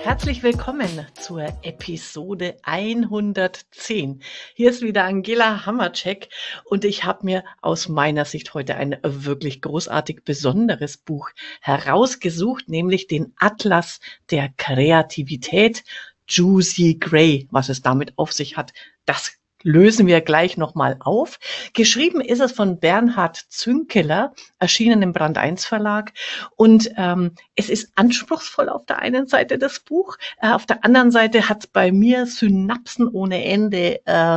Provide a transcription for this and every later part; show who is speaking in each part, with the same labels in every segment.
Speaker 1: Herzlich willkommen zur Episode 110. Hier ist wieder Angela Hammercheck und ich habe mir aus meiner Sicht heute ein wirklich großartig besonderes Buch herausgesucht, nämlich den Atlas der Kreativität, Juicy Grey. Was es damit auf sich hat, das lösen wir gleich nochmal auf. Geschrieben ist es von Bernhard Zünkeler, erschienen im Brand 1 Verlag. Und es ist anspruchsvoll auf der einen Seite das Buch, auf der anderen Seite hat es bei mir Synapsen ohne Ende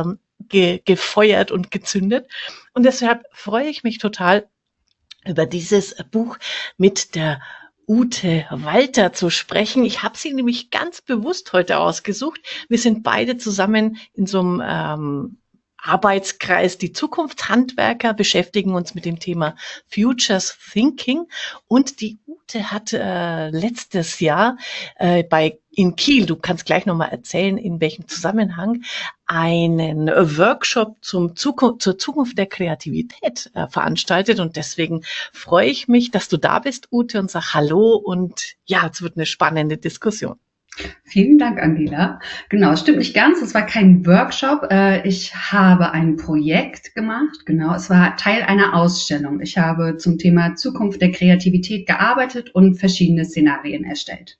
Speaker 1: gefeuert und gezündet. Und deshalb freue ich mich total, über dieses Buch mit der Ute Walter zu sprechen. Ich habe sie nämlich ganz bewusst heute ausgesucht. Wir sind beide zusammen in so einem Arbeitskreis, die Zukunftshandwerker, beschäftigen uns mit dem Thema Futures Thinking. Und die Ute hat letztes Jahr in Kiel, du kannst gleich nochmal erzählen, in welchem Zusammenhang, einen Workshop zur Zukunft der Kreativität veranstaltet. Und deswegen freue ich mich, dass du da bist, Ute, und sag Hallo. Und ja, es wird eine spannende Diskussion.
Speaker 2: Vielen Dank, Angela. Genau, es stimmt nicht ganz. Es war kein Workshop. Ich habe ein Projekt gemacht. Genau, es war Teil einer Ausstellung. Ich habe zum Thema Zukunft der Kreativität gearbeitet und verschiedene Szenarien erstellt.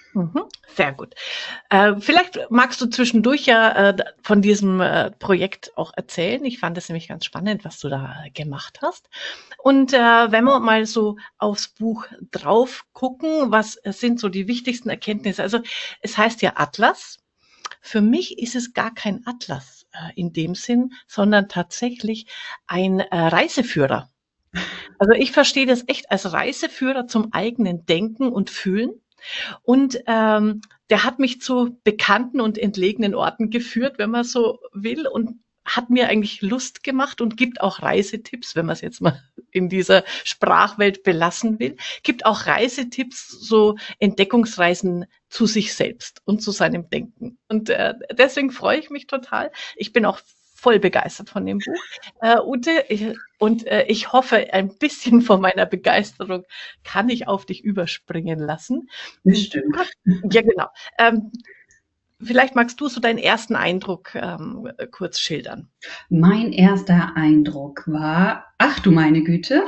Speaker 1: Sehr gut. Vielleicht magst du zwischendurch ja von diesem Projekt auch erzählen. Ich fand es nämlich ganz spannend, was du da gemacht hast. Und wenn wir mal so aufs Buch drauf gucken, was sind so die wichtigsten Erkenntnisse? Also es heißt ja Atlas. Für mich ist es gar kein Atlas in dem Sinn, sondern tatsächlich ein Reiseführer. Also ich verstehe das echt als Reiseführer zum eigenen Denken und Fühlen. Und der hat mich zu bekannten und entlegenen Orten geführt, wenn man so will, und hat mir eigentlich Lust gemacht und gibt auch Reisetipps, wenn man es jetzt mal in dieser Sprachwelt belassen will, gibt auch Reisetipps, so Entdeckungsreisen zu sich selbst und zu seinem Denken. Und deswegen freue ich mich total. Ich bin auch voll begeistert von dem Buch, Ute. Ich hoffe, ein bisschen von meiner Begeisterung kann ich auf dich überspringen lassen.
Speaker 2: Bestimmt.
Speaker 1: Ja, genau. Vielleicht magst du so deinen ersten Eindruck kurz schildern.
Speaker 2: Mein erster Eindruck war, ach du meine Güte,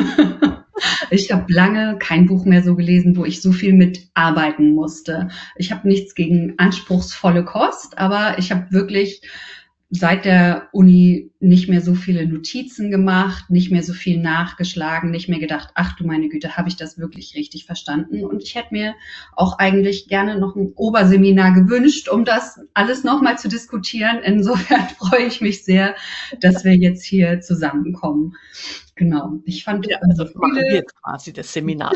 Speaker 2: ich habe lange kein Buch mehr so gelesen, wo ich so viel mitarbeiten musste. Ich habe nichts gegen anspruchsvolle Kost, aber ich habe wirklich seit der Uni nicht mehr so viele Notizen gemacht, nicht mehr so viel nachgeschlagen, nicht mehr gedacht, ach du meine Güte, habe ich das wirklich richtig verstanden? Und ich hätte mir auch eigentlich gerne noch ein Oberseminar gewünscht, um das alles nochmal zu diskutieren. Insofern freue ich mich sehr, dass wir jetzt hier zusammenkommen. Genau. Ich fand
Speaker 1: ja, also machen wir jetzt quasi das Seminar.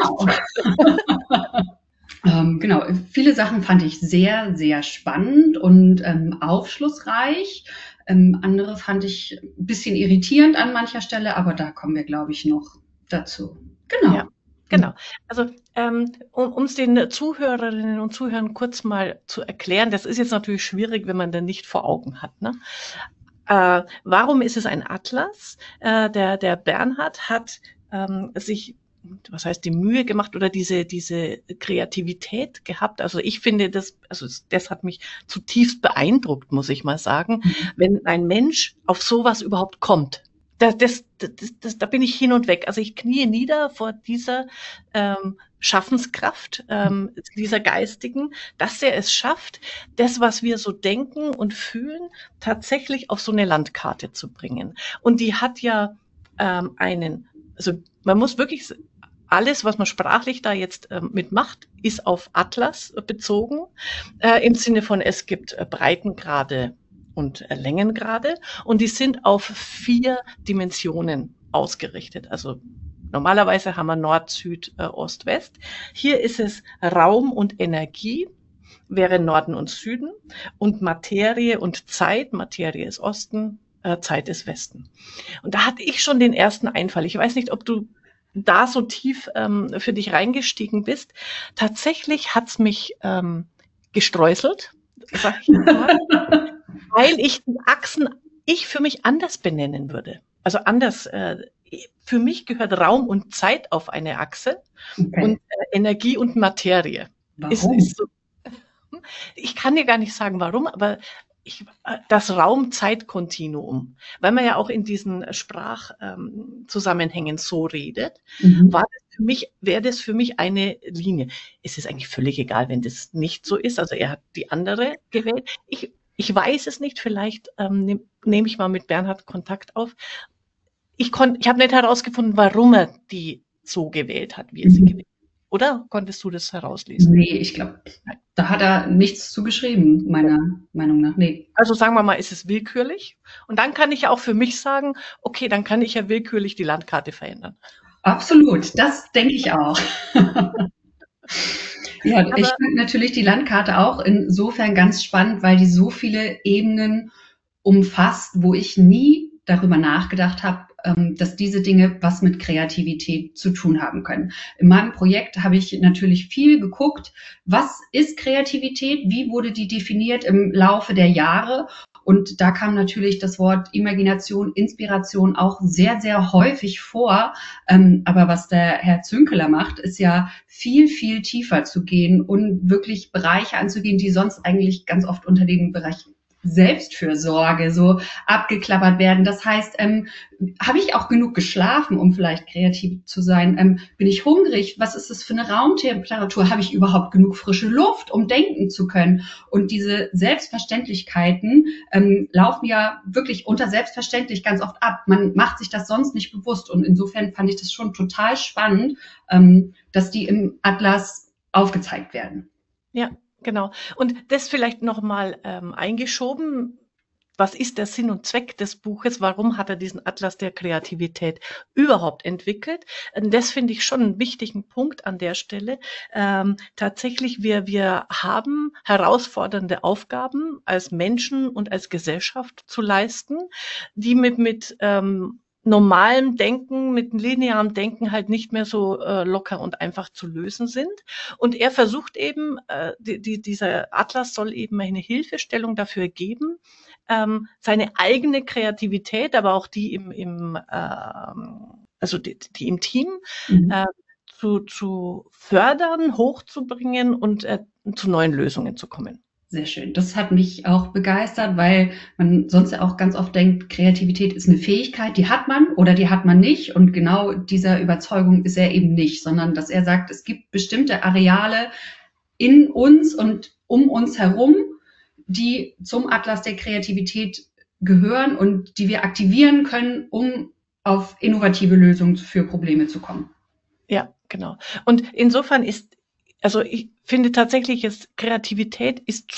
Speaker 2: Genau, viele Sachen fand ich sehr, sehr spannend und aufschlussreich. Andere fand ich ein bisschen irritierend an mancher Stelle, aber da kommen wir, glaube ich, noch dazu. Genau.
Speaker 1: Ja, genau. Also um es den Zuhörerinnen und Zuhörern kurz mal zu erklären, das ist jetzt natürlich schwierig, wenn man den nicht vor Augen hat, ne? Warum ist es ein Atlas? Der Bernhard hat sich, was heißt, die Mühe gemacht oder diese Kreativität gehabt. Also ich finde das hat mich zutiefst beeindruckt, muss ich mal sagen, wenn ein Mensch auf sowas überhaupt kommt. Da bin ich hin und weg. Also ich knie nieder vor dieser Schaffenskraft, dieser geistigen, dass er es schafft, das, was wir so denken und fühlen, tatsächlich auf so eine Landkarte zu bringen. Und die hat ja also man muss wirklich alles, was man sprachlich da jetzt mitmacht, ist auf Atlas bezogen, im Sinne von, es gibt Breitengrade und Längengrade und die sind auf 4 Dimensionen ausgerichtet. Also normalerweise haben wir Nord, Süd, Ost, West. Hier ist es Raum und Energie, wäre Norden und Süden, und Materie und Zeit. Materie ist Osten, Zeit ist Westen. Und da hatte ich schon den ersten Einfall. Ich weiß nicht, ob du da so tief für dich reingestiegen bist. Tatsächlich hat's mich gestreuselt, sag ich mal, weil ich die Achsen für mich anders benennen würde. Also anders. Für mich gehört Raum und Zeit auf eine Achse und Energie und Materie.
Speaker 2: Warum?
Speaker 1: Ich kann dir gar nicht sagen, warum, aber das Raum-Zeit-Kontinuum, weil man ja auch in diesen Sprachzusammenhängen so redet,
Speaker 2: Mhm.
Speaker 1: wäre das für mich eine Linie. Es ist eigentlich völlig egal, wenn das nicht so ist. Also er hat die andere gewählt. Ich weiß es nicht. Vielleicht nehme ich mal mit Bernhard Kontakt auf. Ich habe nicht herausgefunden, warum er die so gewählt hat, wie er sie gewählt
Speaker 2: Mhm.
Speaker 1: hat. Oder konntest du das herauslesen?
Speaker 2: Nee, ich glaube, da hat er nichts zu geschrieben, meiner Meinung nach. Nee.
Speaker 1: Also sagen wir mal, ist es willkürlich? Und dann kann ich ja auch für mich sagen, okay, dann kann ich ja willkürlich die Landkarte verändern.
Speaker 2: Absolut, das denke ich auch. Ja, ich
Speaker 1: Aber
Speaker 2: finde natürlich die Landkarte auch insofern ganz spannend, weil die so viele Ebenen umfasst, wo ich nie darüber nachgedacht habe, dass diese Dinge was mit Kreativität zu tun haben können. In meinem Projekt habe ich natürlich viel geguckt, was ist Kreativität, wie wurde die definiert im Laufe der Jahre. Und da kam natürlich das Wort Imagination, Inspiration auch sehr, sehr häufig vor. Aber was der Herr Zünkeler macht, ist ja viel, viel tiefer zu gehen und wirklich Bereiche anzugehen, die sonst eigentlich ganz oft unter dem Bereich Selbstfürsorge so abgeklappert werden. Das heißt, habe ich auch genug geschlafen, um vielleicht kreativ zu sein? Bin ich hungrig? Was ist das für eine Raumtemperatur? Habe ich überhaupt genug frische Luft, um denken zu können? Und diese Selbstverständlichkeiten laufen ja wirklich unter selbstverständlich ganz oft ab. Man macht sich das sonst nicht bewusst. Und insofern fand ich das schon total spannend, dass die im Atlas aufgezeigt werden.
Speaker 1: ja, genau. Und das vielleicht nochmal eingeschoben. Was ist der Sinn und Zweck des Buches? Warum hat er diesen Atlas der Kreativität überhaupt entwickelt? Das finde ich schon einen wichtigen Punkt an der Stelle. Tatsächlich, wir haben herausfordernde Aufgaben als Menschen und als Gesellschaft zu leisten, die mit normalem Denken, mit linearem Denken halt nicht mehr so locker und einfach zu lösen sind. Und er versucht eben, dieser Atlas soll eben eine Hilfestellung dafür geben, seine eigene Kreativität, aber auch die also die im Team
Speaker 2: Mhm.
Speaker 1: äh, zu fördern, hochzubringen und zu neuen Lösungen zu kommen.
Speaker 2: Sehr schön. Das hat mich auch begeistert, weil man sonst ja auch ganz oft denkt, Kreativität ist eine Fähigkeit, die hat man oder die hat man nicht. Und genau dieser Überzeugung ist er eben nicht, sondern dass er sagt, es gibt bestimmte Areale in uns und um uns herum, die zum Atlas der Kreativität gehören und die wir aktivieren können, um auf innovative Lösungen für Probleme zu kommen.
Speaker 1: Ja, genau. Und insofern also ich finde tatsächlich, Kreativität ist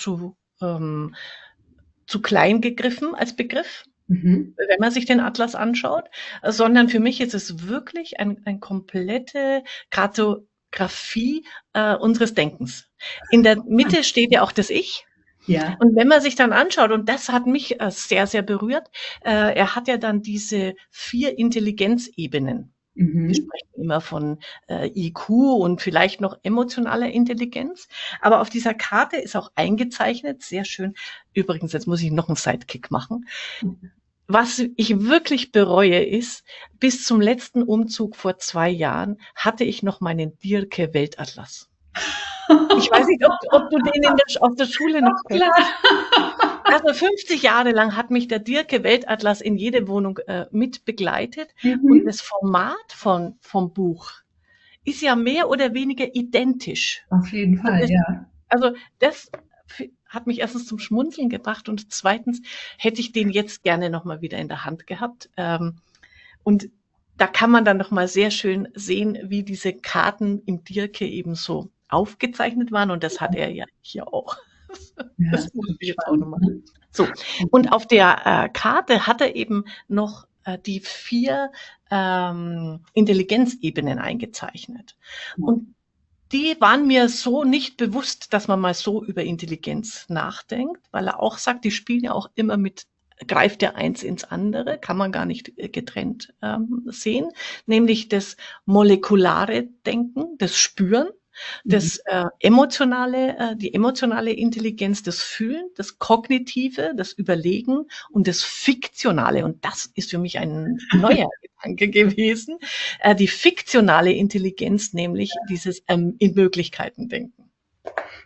Speaker 1: zu klein gegriffen als Begriff,
Speaker 2: Mhm.
Speaker 1: wenn man sich den Atlas anschaut, sondern für mich ist es wirklich eine komplette Kartografie unseres Denkens. In der Mitte steht ja auch das Ich.
Speaker 2: Ja.
Speaker 1: Und wenn man sich dann anschaut, und das hat mich sehr, sehr berührt, er hat ja dann diese 4 Intelligenzebenen. Wir
Speaker 2: Mhm.
Speaker 1: sprechen immer von IQ und vielleicht noch emotionaler Intelligenz. Aber auf dieser Karte ist auch eingezeichnet, sehr schön. Übrigens, jetzt muss ich noch einen Sidekick machen. Was ich wirklich bereue ist, bis zum letzten Umzug vor 2 Jahren hatte ich noch meinen Dierke-Weltatlas. Ich weiß nicht, ob du den aus der Schule noch
Speaker 2: Doch,
Speaker 1: kennst.
Speaker 2: klar.
Speaker 1: Also 50 Jahre lang hat mich der Dierke-Weltatlas in jede Wohnung mit begleitet. Und
Speaker 2: Mhm.
Speaker 1: das Format vom Buch ist ja mehr oder weniger identisch.
Speaker 2: Auf jeden
Speaker 1: Und
Speaker 2: Fall, ja.
Speaker 1: das hat mich erstens zum Schmunzeln gebracht und zweitens hätte ich den jetzt gerne nochmal wieder in der Hand gehabt. Und da kann man dann nochmal sehr schön sehen, wie diese Karten im Dierke eben so aufgezeichnet waren. Und das hat er ja hier auch.
Speaker 2: Ja,
Speaker 1: Das
Speaker 2: ist
Speaker 1: muss ich jetzt auch
Speaker 2: spannend,
Speaker 1: nochmal.
Speaker 2: ne?
Speaker 1: So, und auf der Karte hat er eben noch die 4 Intelligenzebenen eingezeichnet. Und die waren mir so nicht bewusst, dass man mal so über Intelligenz nachdenkt, weil er auch sagt, die spielen ja auch immer mit, greift ja eins ins andere, kann man gar nicht getrennt sehen, nämlich das molekulare Denken, das Spüren,
Speaker 2: Mhm.
Speaker 1: das die emotionale Intelligenz, das Fühlen, das Kognitive, das Überlegen und das Fiktionale. Und das ist für mich ein neuer Gedanke gewesen. Die fiktionale Intelligenz, nämlich dieses in Möglichkeiten denken.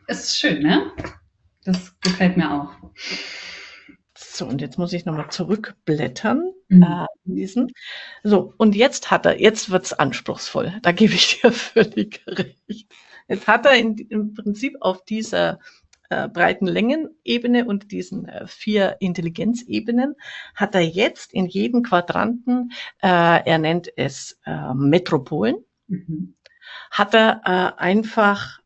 Speaker 2: ist schön, ne? Das gefällt mir auch.
Speaker 1: So, und jetzt muss ich nochmal zurückblättern.
Speaker 2: Mhm.
Speaker 1: Lesen. So, und jetzt wird's anspruchsvoll. Da gebe ich dir völlig recht. Jetzt hat er im Prinzip auf dieser breiten Längenebene und diesen 4 Intelligenzebenen hat er jetzt in jedem Quadranten, er nennt es Metropolen,
Speaker 2: Mhm.
Speaker 1: hat er einfach,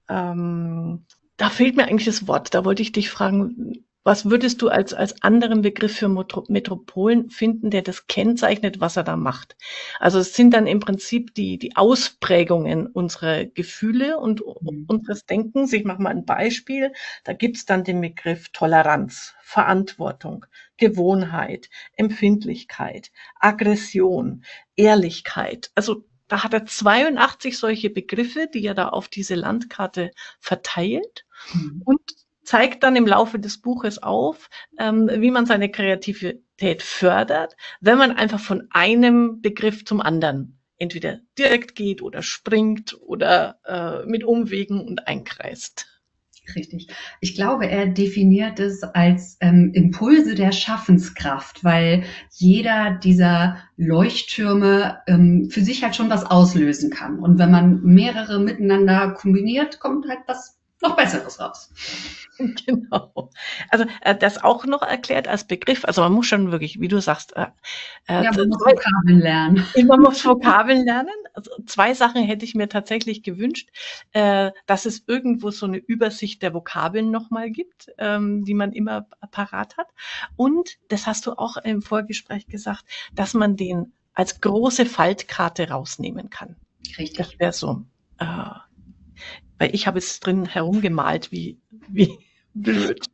Speaker 1: da fehlt mir eigentlich das Wort, da wollte ich dich fragen, was würdest du als anderen Begriff für Metropolen finden, der das kennzeichnet, was er da macht? Also es sind dann im Prinzip die Ausprägungen unserer Gefühle und
Speaker 2: Mhm.
Speaker 1: unseres Denkens. Ich mache mal ein Beispiel. Da gibt's dann den Begriff Toleranz, Verantwortung, Gewohnheit, Empfindlichkeit, Aggression, Ehrlichkeit. Also da hat er 82 solche Begriffe, die er da auf diese Landkarte verteilt
Speaker 2: Mhm.
Speaker 1: und zeigt dann im Laufe des Buches auf, wie man seine Kreativität fördert, wenn man einfach von einem Begriff zum anderen entweder direkt geht oder springt oder mit Umwegen und einkreist.
Speaker 2: Richtig. Ich glaube, er definiert es als Impulse der Schaffenskraft, weil jeder dieser Leuchttürme für sich halt schon was auslösen kann. Und wenn man mehrere miteinander kombiniert, kommt halt was noch Besseres raus.
Speaker 1: Genau. Also das auch noch erklärt als Begriff. Also man muss schon wirklich, wie du sagst,
Speaker 2: Ja, man muss
Speaker 1: zwei,
Speaker 2: Vokabeln lernen.
Speaker 1: man muss Vokabeln lernen. Also 2 Sachen hätte ich mir tatsächlich gewünscht, dass es irgendwo so eine Übersicht der Vokabeln noch mal gibt, die man immer parat hat. Und das hast du auch im Vorgespräch gesagt, dass man den als große Faltkarte rausnehmen kann. Das
Speaker 2: Richtig.
Speaker 1: wäre so, weil ich habe jetzt drin herumgemalt wie blöd.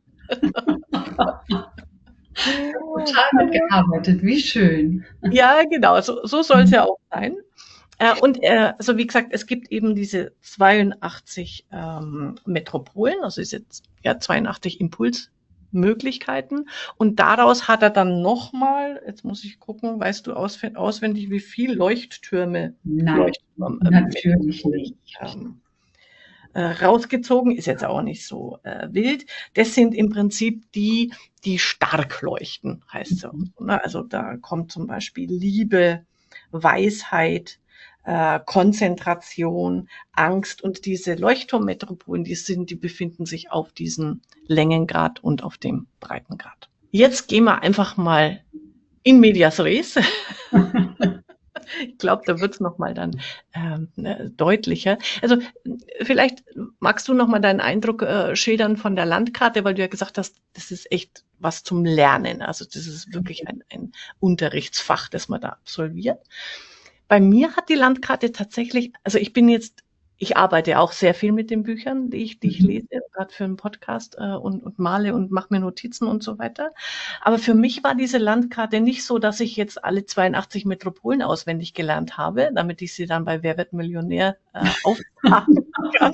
Speaker 2: Total mitgearbeitet. Wie schön.
Speaker 1: Ja, genau, so soll es
Speaker 2: Mhm.
Speaker 1: ja auch sein. Und also wie gesagt, es gibt eben diese 82 Metropolen, also ist jetzt ja 82 Impulsmöglichkeiten. Und daraus hat er dann nochmal, jetzt muss ich gucken, weißt du auswendig, wie viel Leuchttürme,
Speaker 2: Nein, natürlich
Speaker 1: Leuchtturmmetropolen
Speaker 2: nicht.
Speaker 1: rausgezogen, ist jetzt auch nicht so wild. Das sind im Prinzip die stark leuchten, heißt es auch.
Speaker 2: Mhm.
Speaker 1: Ne? Also da kommt zum Beispiel Liebe, Weisheit, Konzentration, Angst und diese Leuchtturmmetropolen, die befinden sich auf diesem Längengrad und auf dem Breitengrad. Jetzt gehen wir einfach mal in medias res. Ich glaube, da wird's noch mal dann deutlicher. Also vielleicht magst du noch mal deinen Eindruck schildern von der Landkarte, weil du ja gesagt hast, das ist echt was zum Lernen. Also das ist wirklich ein Unterrichtsfach, das man da absolviert. Bei mir hat die Landkarte tatsächlich, also ich arbeite auch sehr viel mit den Büchern, die ich
Speaker 2: Mhm.
Speaker 1: lese, gerade für einen Podcast und male und mache mir Notizen und so weiter. Aber für mich war diese Landkarte nicht so, dass ich jetzt alle 82 Metropolen auswendig gelernt habe, damit ich sie dann bei Wer wird Millionär auftragen kann.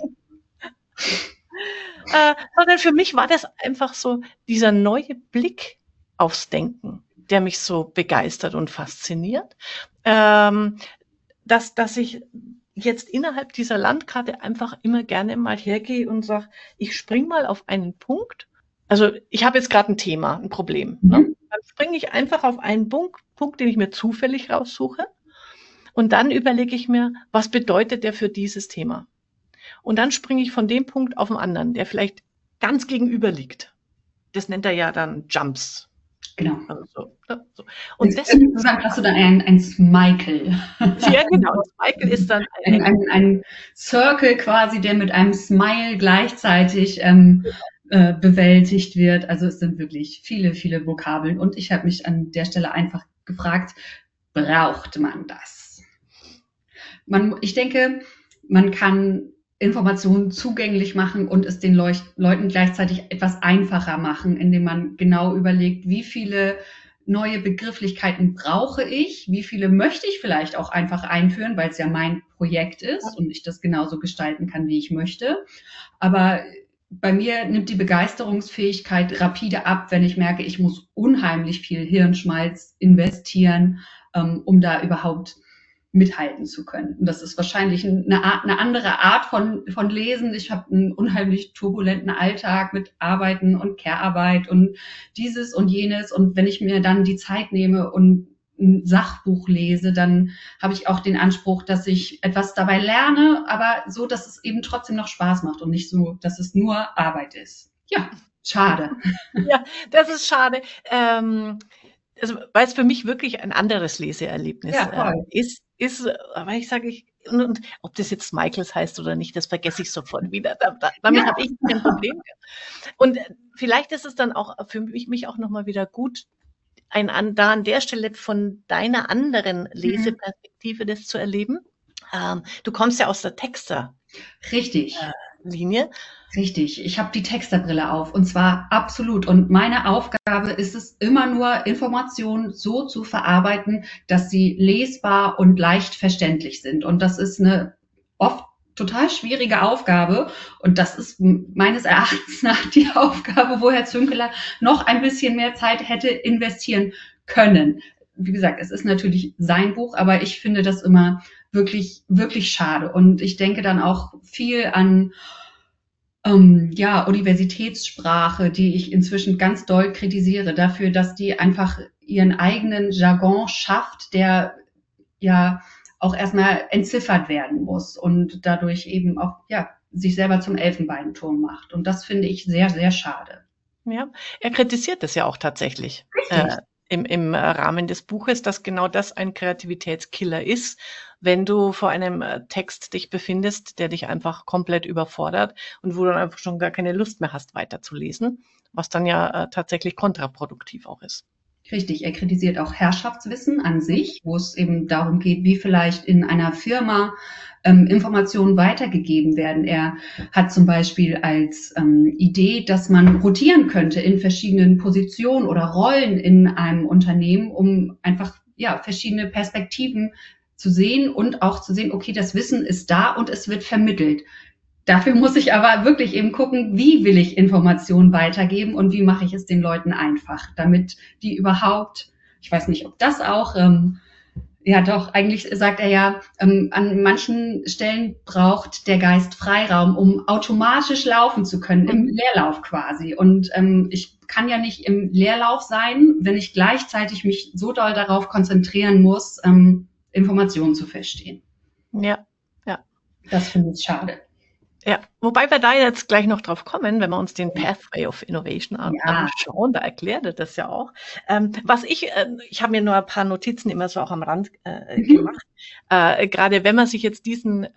Speaker 1: Sondern für mich war das einfach so dieser neue Blick aufs Denken, der mich so begeistert und fasziniert, ähm, dass ich jetzt innerhalb dieser Landkarte einfach immer gerne mal hergehe und sage, ich spring mal auf einen Punkt. Also ich habe jetzt gerade ein Thema, ein Problem. Ne?
Speaker 2: Mhm.
Speaker 1: Dann springe ich einfach auf einen Punkt, den ich mir zufällig raussuche. Und dann überlege ich mir, was bedeutet der für dieses Thema? Und dann springe ich von dem Punkt auf den anderen, der vielleicht ganz gegenüber liegt. Das nennt er ja dann Jumps.
Speaker 2: Genau.
Speaker 1: Also so, ne? So. Und das
Speaker 2: Insgesamt hast du dann ein Smicle.
Speaker 1: ja genau. Das Michael ist dann
Speaker 2: Ein Circle quasi, der mit einem Smile gleichzeitig bewältigt wird. Also es sind wirklich viele, viele Vokabeln. Und ich habe mich an der Stelle einfach gefragt, braucht man das? Ich denke, man kann Informationen zugänglich machen und es den Leuten gleichzeitig etwas einfacher machen, indem man genau überlegt, wie viele neue Begrifflichkeiten brauche ich, wie viele möchte ich vielleicht auch einfach einführen, weil es ja mein Projekt ist und ich das genauso gestalten kann, wie ich möchte. Aber bei mir nimmt die Begeisterungsfähigkeit rapide ab, wenn ich merke, ich muss unheimlich viel Hirnschmalz investieren, um da überhaupt mithalten zu können. Und das ist wahrscheinlich eine andere Art von Lesen. Ich habe einen unheimlich turbulenten Alltag mit Arbeiten und Care-Arbeit und dieses und jenes. Und wenn ich mir dann die Zeit nehme und ein Sachbuch lese, dann habe ich auch den Anspruch, dass ich etwas dabei lerne, aber so, dass es eben trotzdem noch Spaß macht und nicht so, dass es nur Arbeit ist. Ja, schade.
Speaker 1: Ja, das ist schade. Also, weil es für mich wirklich ein anderes Leseerlebnis
Speaker 2: Ja, toll.
Speaker 1: aber ich sage, und ob das jetzt Michaels heißt oder nicht, das vergesse ich sofort wieder. Damit
Speaker 2: Ja,
Speaker 1: habe ich kein Problem. Und vielleicht ist es dann auch für mich auch nochmal wieder gut, da an der Stelle von deiner anderen Leseperspektive das zu erleben. Du kommst ja aus der Texter-Linie.
Speaker 2: richtig. Richtig, ich habe die Texterbrille auf und zwar absolut. Und meine Aufgabe ist es immer nur, Informationen so zu verarbeiten, dass sie lesbar und leicht verständlich sind. Und das ist eine oft total schwierige Aufgabe. Und das ist meines Erachtens nach die Aufgabe, wo Herr Zünkeler noch ein bisschen mehr Zeit hätte investieren können. Wie gesagt, es ist natürlich sein Buch, aber ich finde das immer wirklich, wirklich schade. Und ich denke dann auch viel an Universitätssprache, die ich inzwischen ganz doll kritisiere, dafür, dass die einfach ihren eigenen Jargon schafft, der ja auch erstmal entziffert werden muss und dadurch eben auch sich selber zum Elfenbeinturm macht. Und das finde ich sehr, sehr schade.
Speaker 1: Ja, er kritisiert es ja auch tatsächlich.
Speaker 2: Richtig.
Speaker 1: Im Rahmen des Buches, dass genau das ein Kreativitätskiller ist, wenn du vor einem Text dich befindest, der dich einfach komplett überfordert und wo du dann einfach schon gar keine Lust mehr hast, weiterzulesen, was dann ja tatsächlich kontraproduktiv auch ist.
Speaker 2: Richtig, er kritisiert auch Herrschaftswissen an sich, wo es eben darum geht, wie vielleicht in einer Firma Informationen weitergegeben werden. Er hat zum Beispiel als Idee, dass man rotieren könnte in verschiedenen Positionen oder Rollen in einem Unternehmen, um einfach verschiedene Perspektiven zu sehen und auch zu sehen, okay, das Wissen ist da und es wird vermittelt. Dafür muss ich aber wirklich eben gucken, wie will ich Informationen weitergeben und wie mache ich es den Leuten einfach, damit die überhaupt, ich weiß nicht, ob das auch, eigentlich sagt er ja, an manchen Stellen braucht der Geist Freiraum, um automatisch laufen zu können, im Leerlauf quasi. Und ich kann ja nicht im Leerlauf sein, wenn ich gleichzeitig mich so doll darauf konzentrieren muss, Informationen zu verstehen.
Speaker 1: Ja, ja.
Speaker 2: Das finde ich schade.
Speaker 1: Ja, wobei wir da jetzt gleich noch drauf kommen, wenn wir uns den Pathway of Innovation anschauen, da erklärt er das ja auch. Ich habe mir nur ein paar Notizen immer so auch am Rand gemacht. Gerade wenn man sich jetzt diese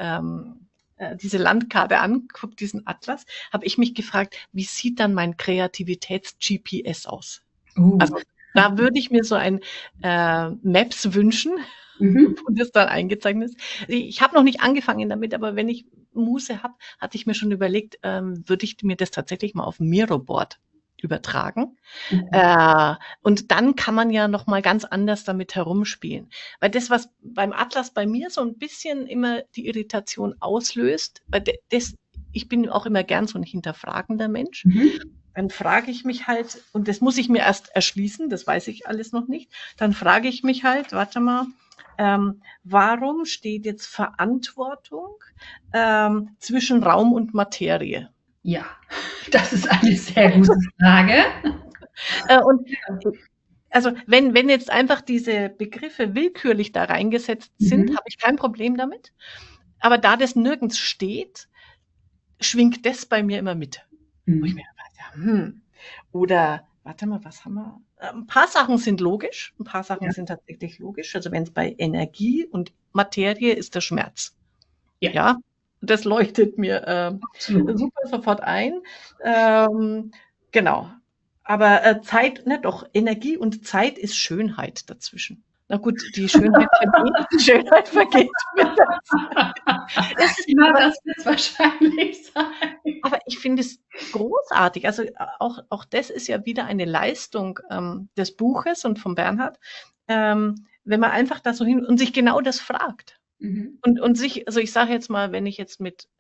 Speaker 1: Landkarte anguckt, diesen Atlas, habe ich mich gefragt, wie sieht dann mein Kreativitäts-GPS aus? Also da würde ich mir so ein Maps wünschen, wo das dann eingezeichnet ist. Ich habe noch nicht angefangen damit, aber wenn ich Muße habe, hatte ich mir schon überlegt, würde ich mir das tatsächlich mal auf Miroboard übertragen. Und dann kann man ja noch mal ganz anders damit herumspielen. Weil das, was beim Atlas bei mir so ein bisschen immer die Irritation auslöst, weil ich bin auch immer gern so ein hinterfragender Mensch. Dann frage ich mich halt, und das muss ich mir erst erschließen, das weiß ich alles noch nicht, dann frage ich mich halt, warte mal, warum steht jetzt Verantwortung zwischen Raum und Materie?
Speaker 2: Ja, das ist eine sehr gute Frage.
Speaker 1: Also wenn jetzt einfach diese Begriffe willkürlich da reingesetzt sind, habe ich kein Problem damit. Aber da das nirgends steht, schwingt das bei mir immer mit. Wo ich mir dachte, oder warte mal, was haben wir? Ein paar Sachen sind logisch, ein paar Sachen sind tatsächlich logisch. Also wenn es bei Energie und Materie ist der Schmerz. Ja, das leuchtet mir super sofort ein. Genau. Aber Energie und Zeit ist Schönheit dazwischen. Na gut, die Schönheit vergeht mit der Zeit.
Speaker 2: Das wird es wahrscheinlich sein.
Speaker 1: Aber ich finde es großartig. Also auch das ist ja wieder eine Leistung des Buches und von Bernhard, wenn man einfach da so hin und sich genau das fragt. Und sich, also ich sage jetzt mal, wenn ich jetzt mit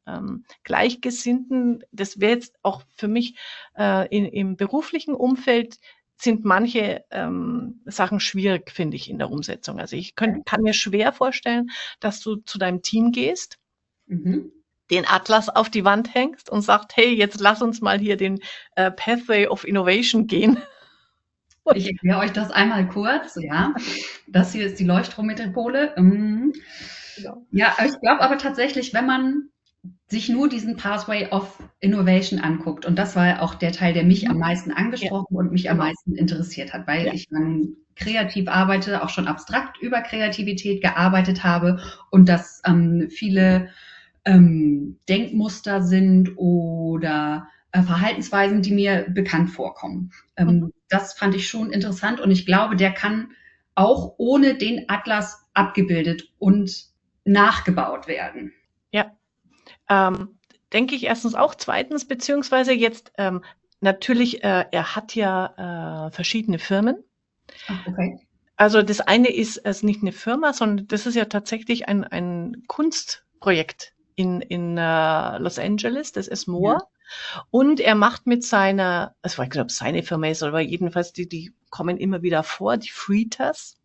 Speaker 1: Gleichgesinnten, das wäre jetzt auch für mich im beruflichen Umfeld sind manche Sachen schwierig, finde ich, in der Umsetzung. Also ich kann mir schwer vorstellen, dass du zu deinem Team gehst, den Atlas auf die Wand hängst und sagst, hey, jetzt lass uns mal hier den Pathway of Innovation gehen.
Speaker 2: Ich erkläre euch das einmal kurz, ja. Das hier ist die Leuchtturmmetropole.
Speaker 1: Genau.
Speaker 2: Ja, ich glaube aber tatsächlich, wenn man sich nur diesen Pathway of Innovation anguckt, und das war auch der Teil, der mich am meisten angesprochen und mich am meisten interessiert hat, weil ich dann kreativ arbeite, auch schon abstrakt über Kreativität gearbeitet habe und dass viele Denkmuster sind oder Verhaltensweisen, die mir bekannt vorkommen. Das fand ich schon interessant und ich glaube, der kann auch ohne den Atlas abgebildet und nachgebaut werden.
Speaker 1: Ja, denke ich erstens auch. Zweitens, beziehungsweise jetzt natürlich, er hat ja verschiedene Firmen.
Speaker 2: Ach, okay.
Speaker 1: Also das eine ist nicht eine Firma, sondern das ist ja tatsächlich ein Kunstprojekt in Los Angeles, das ist Moore. Ja. Und er macht mit seiner, also ich weiß nicht, ob es seine Firma ist, aber jedenfalls die kommen immer wieder vor, die Fritas.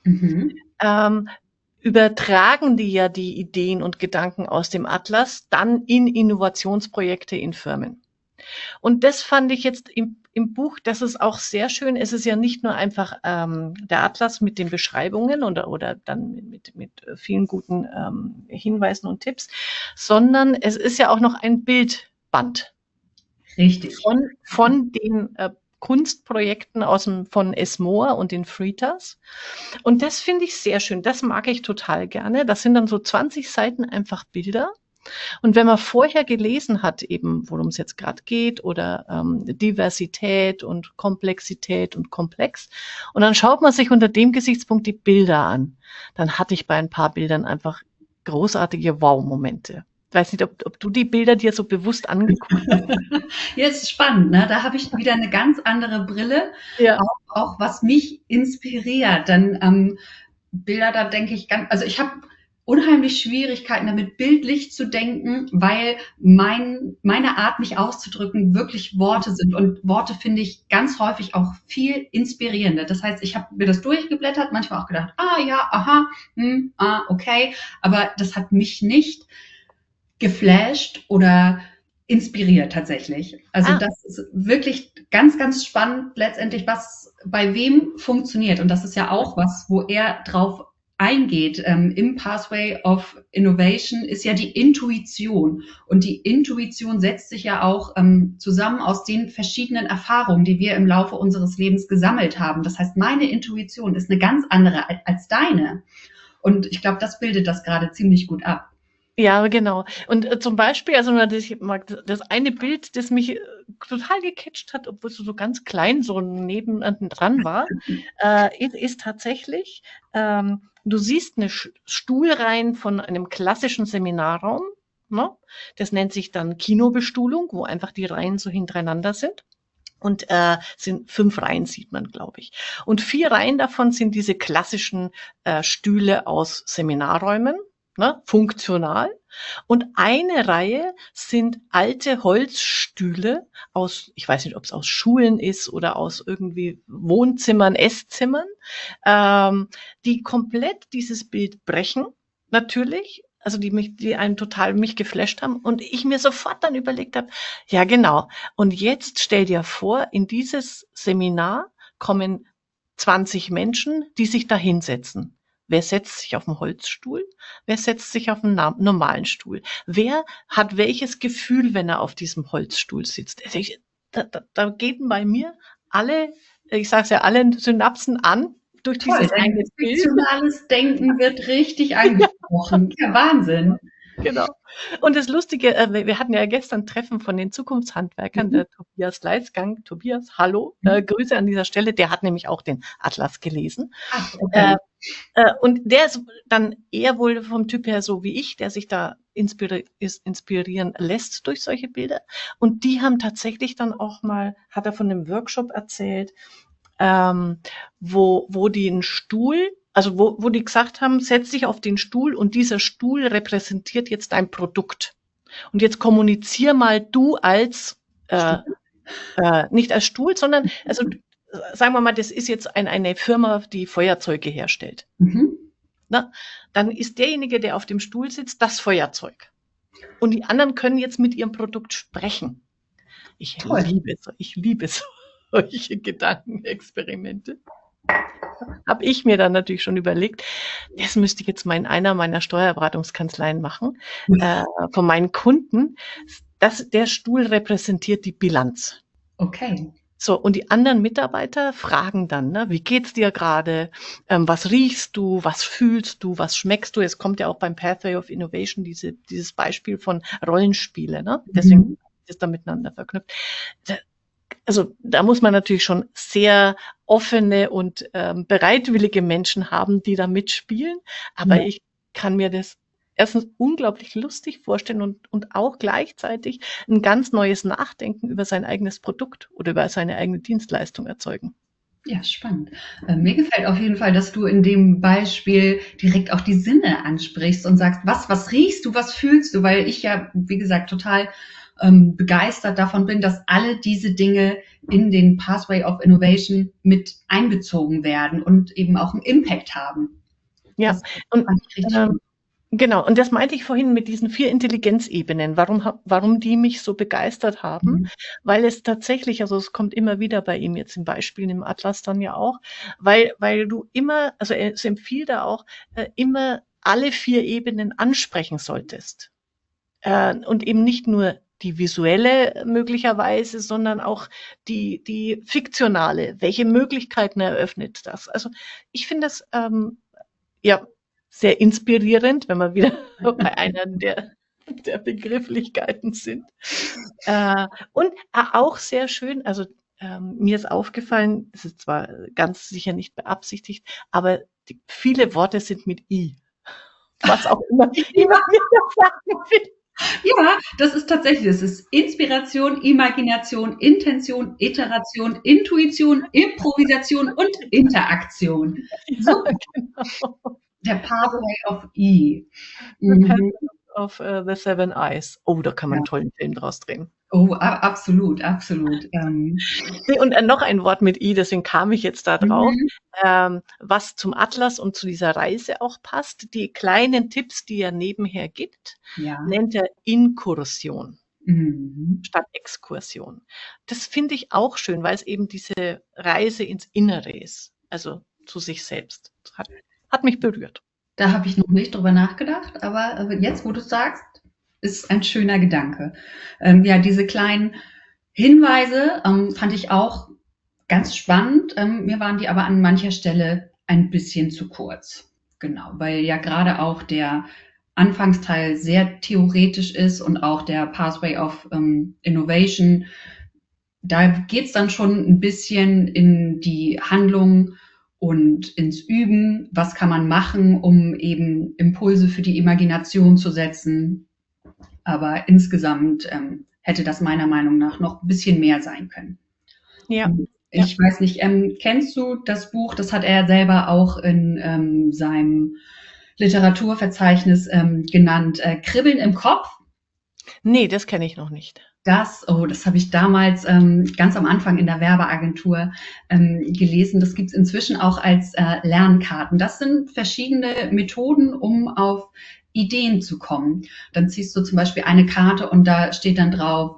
Speaker 1: Übertragen die ja die Ideen und Gedanken aus dem Atlas dann in Innovationsprojekte in Firmen. Und das fand ich jetzt im Buch, das ist auch sehr schön. Es ist ja nicht nur einfach der Atlas mit den Beschreibungen oder dann mit vielen guten Hinweisen und Tipps, sondern es ist ja auch noch ein Bildband.
Speaker 2: Richtig.
Speaker 1: Von den Kunstprojekten von Moore und den Fritas. Und das finde ich sehr schön. Das mag ich total gerne. Das sind dann so 20 Seiten einfach Bilder. Und wenn man vorher gelesen hat, eben worum es jetzt gerade geht oder Diversität und Komplexität und komplex, und dann schaut man sich unter dem Gesichtspunkt die Bilder an, dann hatte ich bei ein paar Bildern einfach großartige Wow-Momente. Ich weiß nicht, ob du die Bilder dir so bewusst angeguckt hast.
Speaker 2: Ja, es ist spannend, ne? Da habe ich wieder eine ganz andere Brille, ja. Auch was mich inspiriert. Dann Bilder, da denke ich also ich habe unheimlich Schwierigkeiten damit, bildlich zu denken, weil meine Art, mich auszudrücken, wirklich Worte sind. Und Worte finde ich ganz häufig auch viel inspirierender. Das heißt, ich habe mir das durchgeblättert, manchmal auch gedacht, ja, aha, okay. Aber das hat mich nicht geflasht oder inspiriert tatsächlich. Also das ist wirklich ganz, ganz spannend letztendlich, was bei wem funktioniert. Und das ist ja auch was, wo er drauf eingeht. Im Pathway of Innovation ist ja die Intuition. Und die Intuition setzt sich ja auch zusammen aus den verschiedenen Erfahrungen, die wir im Laufe unseres Lebens gesammelt haben. Das heißt, meine Intuition ist eine ganz andere als deine. Und ich glaube, das bildet das gerade ziemlich gut ab.
Speaker 1: Ja, genau. Und zum Beispiel, also das eine Bild, das mich total gecatcht hat, obwohl es so ganz klein so dran war, ist tatsächlich, du siehst eine Stuhlreihen von einem klassischen Seminarraum, ne? Das nennt sich dann Kinobestuhlung, wo einfach die Reihen so hintereinander sind. Und sind 5 Reihen, sieht man, glaube ich. Und 4 Reihen davon sind diese klassischen Stühle aus Seminarräumen. Ne, funktional. Und eine Reihe sind alte Holzstühle aus, ich weiß nicht, ob es aus Schulen ist oder aus irgendwie Wohnzimmern, Esszimmern, die komplett dieses Bild brechen, natürlich. Also die einen total mich geflasht haben und ich mir sofort dann überlegt habe, ja genau. Und jetzt stell dir vor, in dieses Seminar kommen 20 Menschen, die sich da hinsetzen. Wer setzt sich auf einen Holzstuhl? Wer setzt sich auf einen normalen Stuhl? Wer hat welches Gefühl, wenn er auf diesem Holzstuhl sitzt? Da gehen bei mir alle, ich sage es ja, alle Synapsen an durch dieses eine Bild.
Speaker 2: Fiktionales Denken wird richtig angesprochen. Ja, Wahnsinn.
Speaker 1: Genau. Und das Lustige, wir hatten ja gestern Treffen von den Zukunftshandwerkern, der Tobias Leitzgang. Tobias, hallo, Grüße an dieser Stelle. Der hat nämlich auch den Atlas gelesen.
Speaker 2: Ach, okay.
Speaker 1: Und der ist dann eher wohl vom Typ her so wie ich, der sich da inspirieren lässt durch solche Bilder. Und die haben tatsächlich dann auch mal, hat er von einem Workshop erzählt, wo die einen Stuhl, also wo die gesagt haben, setz dich auf den Stuhl und dieser Stuhl repräsentiert jetzt dein Produkt. Und jetzt kommunizier mal du als, nicht als Stuhl, sondern, also sagen wir mal, das ist jetzt eine Firma, die Feuerzeuge herstellt.
Speaker 2: Mhm.
Speaker 1: Na, dann ist derjenige, der auf dem Stuhl sitzt, das Feuerzeug. Und die anderen können jetzt mit ihrem Produkt sprechen.
Speaker 2: Toll.
Speaker 1: Ich liebe solche Gedankenexperimente. Habe ich mir dann natürlich schon überlegt, das müsste ich jetzt mal in einer meiner Steuerberatungskanzleien machen, von meinen Kunden. Der Stuhl repräsentiert die Bilanz.
Speaker 2: Okay.
Speaker 1: So, und die anderen Mitarbeiter fragen dann, ne, wie geht's dir gerade? Was riechst du? Was fühlst du? Was schmeckst du? Es kommt ja auch beim Pathway of Innovation dieses Beispiel von Rollenspiele, ne? Deswegen ist da miteinander verknüpft. Also da muss man natürlich schon sehr offene und bereitwillige Menschen haben, die da mitspielen. Aber ich kann mir das erstens unglaublich lustig vorstellen und auch gleichzeitig ein ganz neues Nachdenken über sein eigenes Produkt oder über seine eigene Dienstleistung erzeugen.
Speaker 2: Ja, spannend. Mir gefällt auf jeden Fall, dass du in dem Beispiel direkt auch die Sinne ansprichst und sagst, was riechst du, was fühlst du? Weil ich ja, wie gesagt, total begeistert davon bin, dass alle diese Dinge in den Pathway of Innovation mit einbezogen werden und eben auch einen Impact haben.
Speaker 1: Ja,
Speaker 2: das fand ich richtig gut.
Speaker 1: Genau, und das meinte ich vorhin mit diesen 4 Intelligenzebenen, warum die mich so begeistert haben, weil es tatsächlich, also es kommt immer wieder bei ihm jetzt im Beispiel, im Atlas dann ja auch, weil du immer, also es empfiehlt da auch, immer alle 4 Ebenen ansprechen solltest. Und eben nicht nur die visuelle möglicherweise, sondern auch die fiktionale. Welche Möglichkeiten eröffnet das? Also ich finde das, ja, sehr inspirierend, wenn wir wieder bei einer der Begrifflichkeiten sind. Und auch sehr schön, also mir ist aufgefallen, es ist zwar ganz sicher nicht beabsichtigt, aber viele Worte sind mit I. Was auch immer mir das sagen will.
Speaker 2: Ja, das ist tatsächlich, das ist Inspiration, Imagination, Intention, Iteration, Intuition, Improvisation und Interaktion. So,
Speaker 1: Genau.
Speaker 2: der Pathway of E.
Speaker 1: The Path of the Seven Eyes. Oh, da kann man einen tollen Film draus drehen.
Speaker 2: Oh, absolut, absolut.
Speaker 1: Und noch ein Wort mit I, deswegen kam ich jetzt da drauf, was zum Atlas und zu dieser Reise auch passt. Die kleinen Tipps, die er nebenher gibt, nennt er Inkursion statt Exkursion. Das finde ich auch schön, weil es eben diese Reise ins Innere ist, also zu sich selbst. Hat mich berührt.
Speaker 2: Da habe ich noch nicht drüber nachgedacht, aber jetzt, wo du es sagst, ist ein schöner Gedanke. Ja, diese kleinen Hinweise fand ich auch ganz spannend. Mir waren die aber an mancher Stelle ein bisschen zu kurz. Genau, weil ja gerade auch der Anfangsteil sehr theoretisch ist und auch der Pathway of Innovation. Da geht's dann schon ein bisschen in die Handlung und ins Üben. Was kann man machen, um eben Impulse für die Imagination zu setzen? Aber insgesamt hätte das meiner Meinung nach noch ein bisschen mehr sein können.
Speaker 1: Ja.
Speaker 2: Ich weiß nicht, kennst du das Buch? Das hat er selber auch in seinem Literaturverzeichnis genannt. Kribbeln im Kopf?
Speaker 1: Nee, das kenne ich noch nicht.
Speaker 2: Das habe ich damals ganz am Anfang in der Werbeagentur gelesen. Das gibt's inzwischen auch als Lernkarten. Das sind verschiedene Methoden, um auf Ideen zu kommen. Dann ziehst du zum Beispiel eine Karte und da steht dann drauf,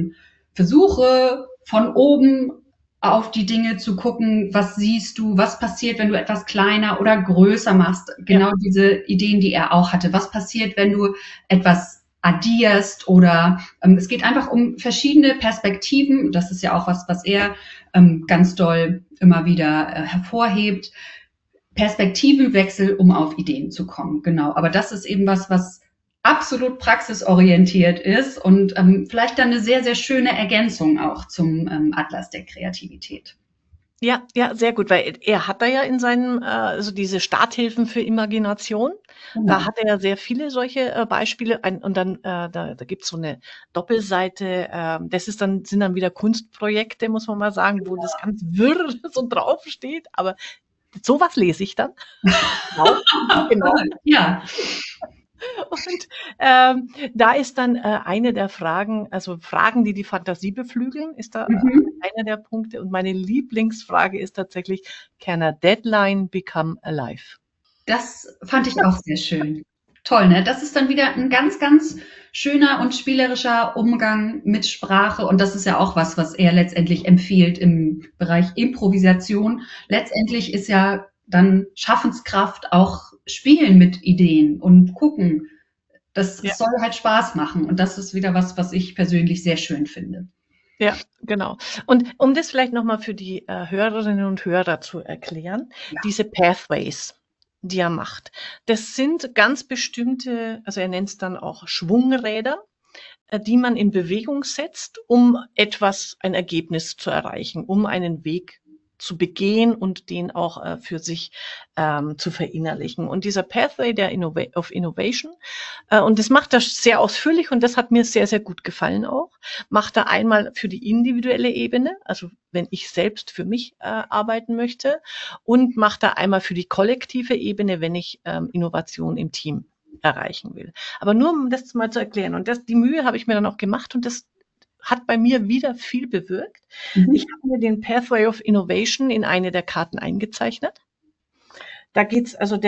Speaker 2: versuche von oben auf die Dinge zu gucken, was siehst du, was passiert, wenn du etwas kleiner oder größer machst. Genau diese Ideen, die er auch hatte. Was passiert, wenn du etwas addierst oder es geht einfach um verschiedene Perspektiven. Das ist ja auch was er ganz doll immer wieder hervorhebt. Perspektivenwechsel, um auf Ideen zu kommen. Genau. Aber das ist eben was absolut praxisorientiert ist und vielleicht dann eine sehr, sehr schöne Ergänzung auch zum Atlas der Kreativität.
Speaker 1: Ja, sehr gut, weil er hat da ja in seinem, also diese Starthilfen für Imagination, da hat er ja sehr viele solche Beispiele und dann da gibt's so eine Doppelseite, das sind dann wieder Kunstprojekte, muss man mal sagen, wo das ganz wirr so draufsteht, aber sowas lese ich dann.
Speaker 2: Genau. Ja.
Speaker 1: Und da ist dann eine der Fragen, also Fragen, die die Fantasie beflügeln, ist da
Speaker 2: Mhm.
Speaker 1: einer der Punkte. Und meine Lieblingsfrage ist tatsächlich, can a deadline become alive?
Speaker 2: Das fand ich auch sehr schön. Toll, ne? Das ist dann wieder ein ganz, ganz schöner und spielerischer Umgang mit Sprache. Und das ist ja auch was, was er letztendlich empfiehlt im Bereich Improvisation. Letztendlich ist ja dann Schaffenskraft auch Spielen mit Ideen und gucken. Das
Speaker 1: Ja.
Speaker 2: soll halt Spaß machen. Und das ist wieder was, was ich persönlich sehr schön finde.
Speaker 1: Ja, genau. Und um das vielleicht nochmal für die Hörerinnen und Hörer zu erklären,
Speaker 2: Ja.
Speaker 1: diese Pathways, die er macht, das sind ganz bestimmte, also er nennt es dann auch Schwungräder, die man in Bewegung setzt, um etwas, ein Ergebnis zu erreichen, um einen Weg zu begehen und den auch für sich zu verinnerlichen. Und dieser Pathway der of Innovation, und das macht er sehr ausführlich und das hat mir sehr, sehr gut gefallen auch, macht er einmal für die individuelle Ebene, also wenn ich selbst für mich arbeiten möchte, und macht er einmal für die kollektive Ebene, wenn ich Innovation im Team erreichen will. Aber nur um das mal zu erklären. Und die Mühe habe ich mir dann auch gemacht und das hat bei mir wieder viel bewirkt. Ich
Speaker 2: Mhm.
Speaker 1: habe mir den Pathway of Innovation in eine der Karten eingezeichnet. Da geht's, also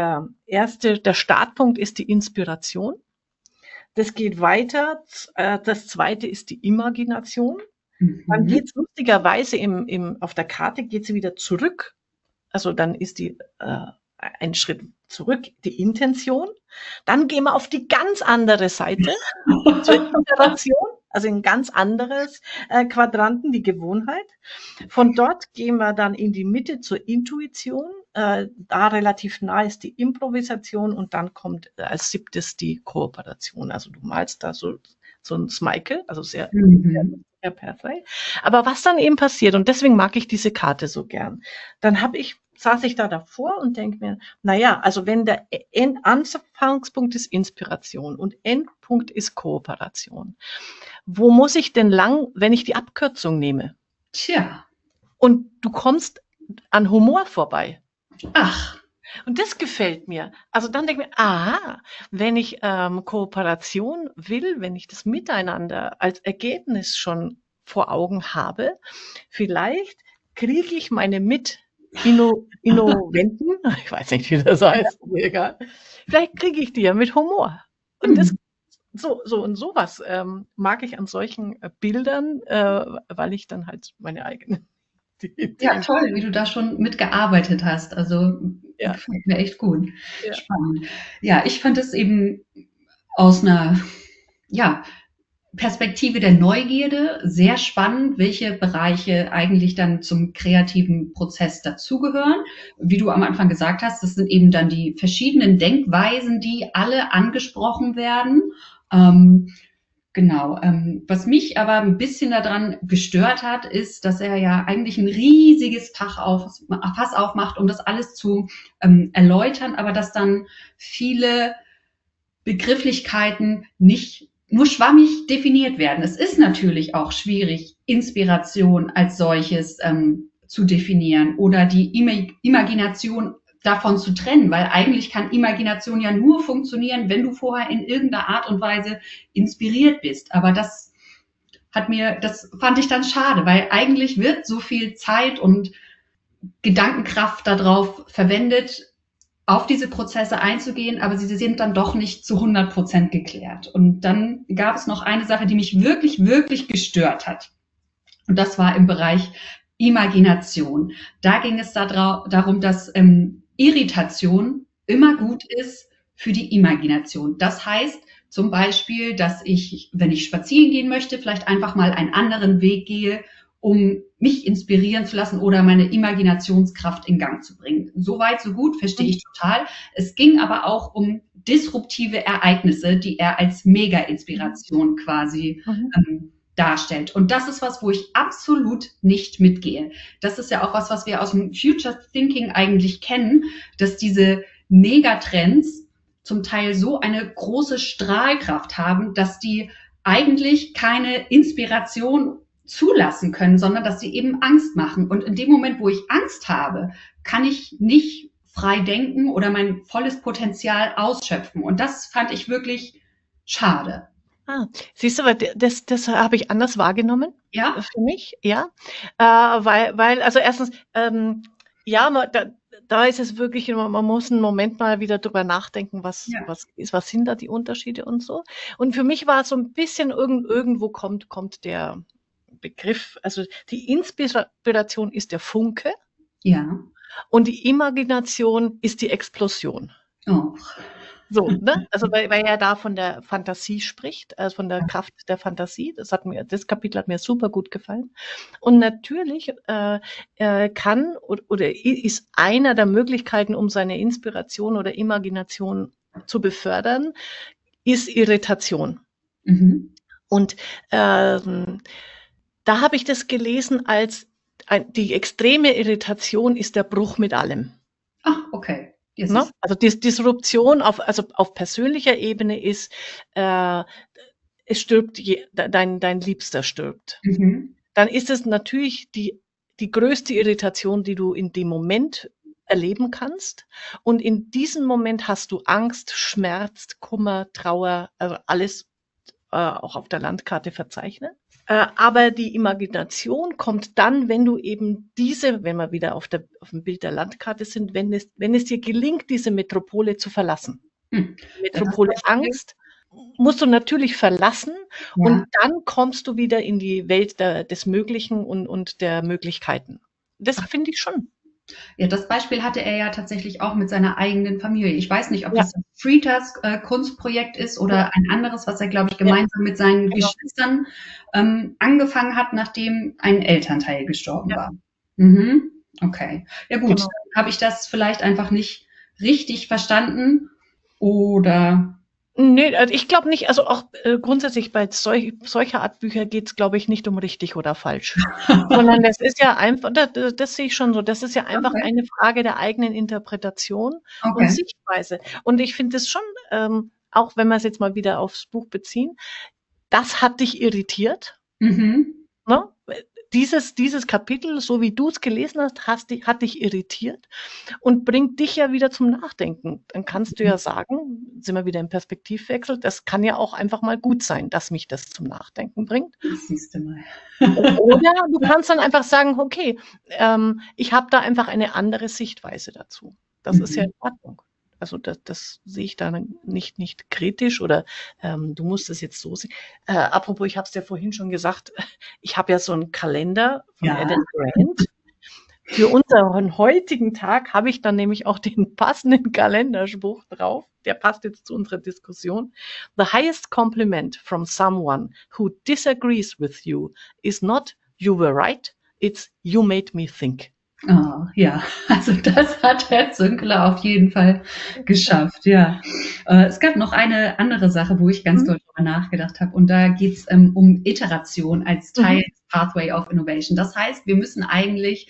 Speaker 1: der Startpunkt ist die Inspiration. Das geht weiter. Das zweite ist die Imagination. Dann
Speaker 2: Mhm.
Speaker 1: geht's lustigerweise auf der Karte geht's wieder zurück. Also dann ist ein Schritt zurück, die Intention. Dann gehen wir auf die ganz andere Seite zur Iteration, also in ein ganz anderes Quadranten, die Gewohnheit. Von dort gehen wir dann in die Mitte zur Intuition. Da relativ nah ist die Improvisation und dann kommt als siebtes die Kooperation. Also du malst da so ein Smile, also sehr, sehr
Speaker 2: Mhm.
Speaker 1: lustiger Pathway. Aber was dann eben passiert, und deswegen mag ich diese Karte so gern, dann saß ich da davor und denke mir, naja, also wenn der Anfangspunkt ist Inspiration und Endpunkt ist Kooperation, wo muss ich denn lang, wenn ich die Abkürzung nehme?
Speaker 2: Tja.
Speaker 1: Und du kommst an Humor vorbei.
Speaker 2: Ach.
Speaker 1: Und das gefällt mir. Also dann denke ich mir, aha, wenn ich Kooperation will, wenn ich das Miteinander als Ergebnis schon vor Augen habe, vielleicht kriege ich meine Innoventen, ich weiß nicht, wie das heißt, mir egal, vielleicht kriege ich die ja mit Humor. Und das
Speaker 2: Hm.
Speaker 1: so und sowas mag ich an solchen Bildern, weil ich dann halt meine eigenen
Speaker 2: Ja,
Speaker 1: Ideen.
Speaker 2: toll, wie du da schon mitgearbeitet hast. Also
Speaker 1: Ja,
Speaker 2: gefällt mir echt gut.
Speaker 1: ja.
Speaker 2: Spannend. Ja, ich fand es eben aus einer ja, Perspektive der Neugierde sehr spannend, welche Bereiche eigentlich dann zum kreativen Prozess dazugehören. Wie du am Anfang gesagt hast, das sind eben dann die verschiedenen Denkweisen, die alle angesprochen werden. Ähm, Genau. Was mich aber ein bisschen daran gestört hat, ist, dass er ja eigentlich ein riesiges Fass aufmacht, um das alles zu erläutern, aber dass dann viele Begrifflichkeiten nicht nur schwammig definiert werden. Es ist natürlich auch schwierig, Inspiration als solches zu definieren oder die Imagination davon zu trennen, weil eigentlich kann Imagination ja nur funktionieren, wenn du vorher in irgendeiner Art und Weise inspiriert bist. Aber das fand ich dann schade, weil eigentlich wird so viel Zeit und Gedankenkraft darauf verwendet, auf diese Prozesse einzugehen, aber sie sind dann doch nicht zu 100% geklärt. Und dann gab es noch eine Sache, die mich wirklich, wirklich gestört hat. Und das war im Bereich Imagination. Da ging es darum, dass Irritation immer gut ist für die Imagination. Das heißt zum Beispiel, dass ich, wenn ich spazieren gehen möchte, vielleicht einfach mal einen anderen Weg gehe, um mich inspirieren zu lassen oder meine Imaginationskraft in Gang zu bringen. So weit, so gut, verstehe ich total. Es ging aber auch um disruptive Ereignisse, die er als Mega-Inspiration quasi
Speaker 1: Mhm.
Speaker 2: darstellt. Und das ist was, wo ich absolut nicht mitgehe. Das ist ja auch was wir aus dem Future Thinking eigentlich kennen, dass diese Megatrends zum Teil so eine große Strahlkraft haben, dass die eigentlich keine Inspiration zulassen können, sondern dass sie eben Angst machen. Und in dem Moment, wo ich Angst habe, kann ich nicht frei denken oder mein volles Potenzial ausschöpfen. Und das fand ich wirklich schade.
Speaker 1: Siehst du, weil das habe ich anders wahrgenommen
Speaker 2: Ja?
Speaker 1: für mich, ja. Weil, also erstens, ja, da ist es wirklich, man muss einen Moment mal wieder drüber nachdenken,
Speaker 2: Ja.
Speaker 1: was sind da die Unterschiede und so. Und für mich war es so ein bisschen irgendwo kommt der Begriff, also die Inspiration ist der Funke
Speaker 2: Ja.
Speaker 1: und die Imagination ist die Explosion.
Speaker 2: Oh.
Speaker 1: So, ne? Also weil er da von der Fantasie spricht, also von der Kraft der Fantasie. Das Kapitel hat mir super gut gefallen. Und natürlich kann oder ist einer der Möglichkeiten, um seine Inspiration oder Imagination zu befördern, ist Irritation.
Speaker 2: Mhm.
Speaker 1: Und da habe ich das gelesen als die extreme Irritation ist der Bruch mit allem.
Speaker 2: Ah, okay. Jetzt
Speaker 1: Ne?
Speaker 2: ist,
Speaker 1: Also Disruption auf persönlicher Ebene ist, es stirbt, dein Liebster stirbt.
Speaker 2: mhm.
Speaker 1: Dann ist es natürlich die größte Irritation, die du in dem Moment erleben kannst. Und in diesem Moment hast du Angst, Schmerz, Kummer, Trauer, also alles auch auf der Landkarte verzeichnet. Aber die Imagination kommt dann, wenn du eben wenn wir wieder auf dem Bild der Landkarte sind, wenn es dir gelingt, diese Metropole zu verlassen.
Speaker 2: Hm.
Speaker 1: Metropole Angst musst du natürlich verlassen und
Speaker 2: Ja.
Speaker 1: dann kommst du wieder in die Welt des Möglichen und der Möglichkeiten. Das finde ich schon.
Speaker 2: Ja, das Beispiel hatte er ja tatsächlich auch mit seiner eigenen Familie. Ich weiß nicht, ob
Speaker 1: Ja.
Speaker 2: das Fritas Kunstprojekt ist oder ein anderes, was er, glaube ich, gemeinsam mit seinen
Speaker 1: Genau.
Speaker 2: Geschwistern angefangen hat, nachdem ein Elternteil gestorben
Speaker 1: Ja.
Speaker 2: war. Mhm. Okay. Ja gut,
Speaker 1: Genau.
Speaker 2: dann habe ich das vielleicht einfach nicht richtig verstanden oder
Speaker 1: Nee, also ich glaube nicht, also auch grundsätzlich bei solcher Art Bücher geht es, glaube ich, nicht um richtig oder falsch. Sondern das ist ja einfach, das sehe ich schon so, das ist ja einfach
Speaker 2: okay.
Speaker 1: eine Frage der eigenen Interpretation und
Speaker 2: Okay.
Speaker 1: Sichtweise. Und ich finde es schon, auch wenn wir es jetzt mal wieder aufs Buch beziehen, das hat dich irritiert,
Speaker 2: Mhm.
Speaker 1: ne? Dieses Kapitel, so wie du es gelesen hast, hat dich irritiert und bringt dich ja wieder zum Nachdenken. Dann kannst du ja sagen, sind wir wieder im Perspektivwechsel, das kann ja auch einfach mal gut sein, dass mich das zum Nachdenken bringt.
Speaker 2: Das siehst du mal.
Speaker 1: Oder du kannst dann einfach sagen, okay, ich habe da einfach eine andere Sichtweise dazu. Das ist ja in Ordnung. Also das sehe ich da nicht kritisch oder du musst es jetzt so sehen. Apropos, ich habe es ja vorhin schon gesagt, ich habe ja so einen Kalender von
Speaker 2: Ja.
Speaker 1: Adam Grant. Für unseren heutigen Tag habe ich dann nämlich auch den passenden Kalenderspruch drauf. Der passt jetzt zu unserer Diskussion. The highest compliment from someone who disagrees with you is not you were right, it's you made me think.
Speaker 2: Oh, ja, also das hat Herr Zünkler auf jeden Fall geschafft, ja. Es gab noch eine andere Sache, wo ich ganz doll drüber nachgedacht habe, und da geht es um Iteration als Teil des Pathway of Innovation. Das heißt, wir müssen eigentlich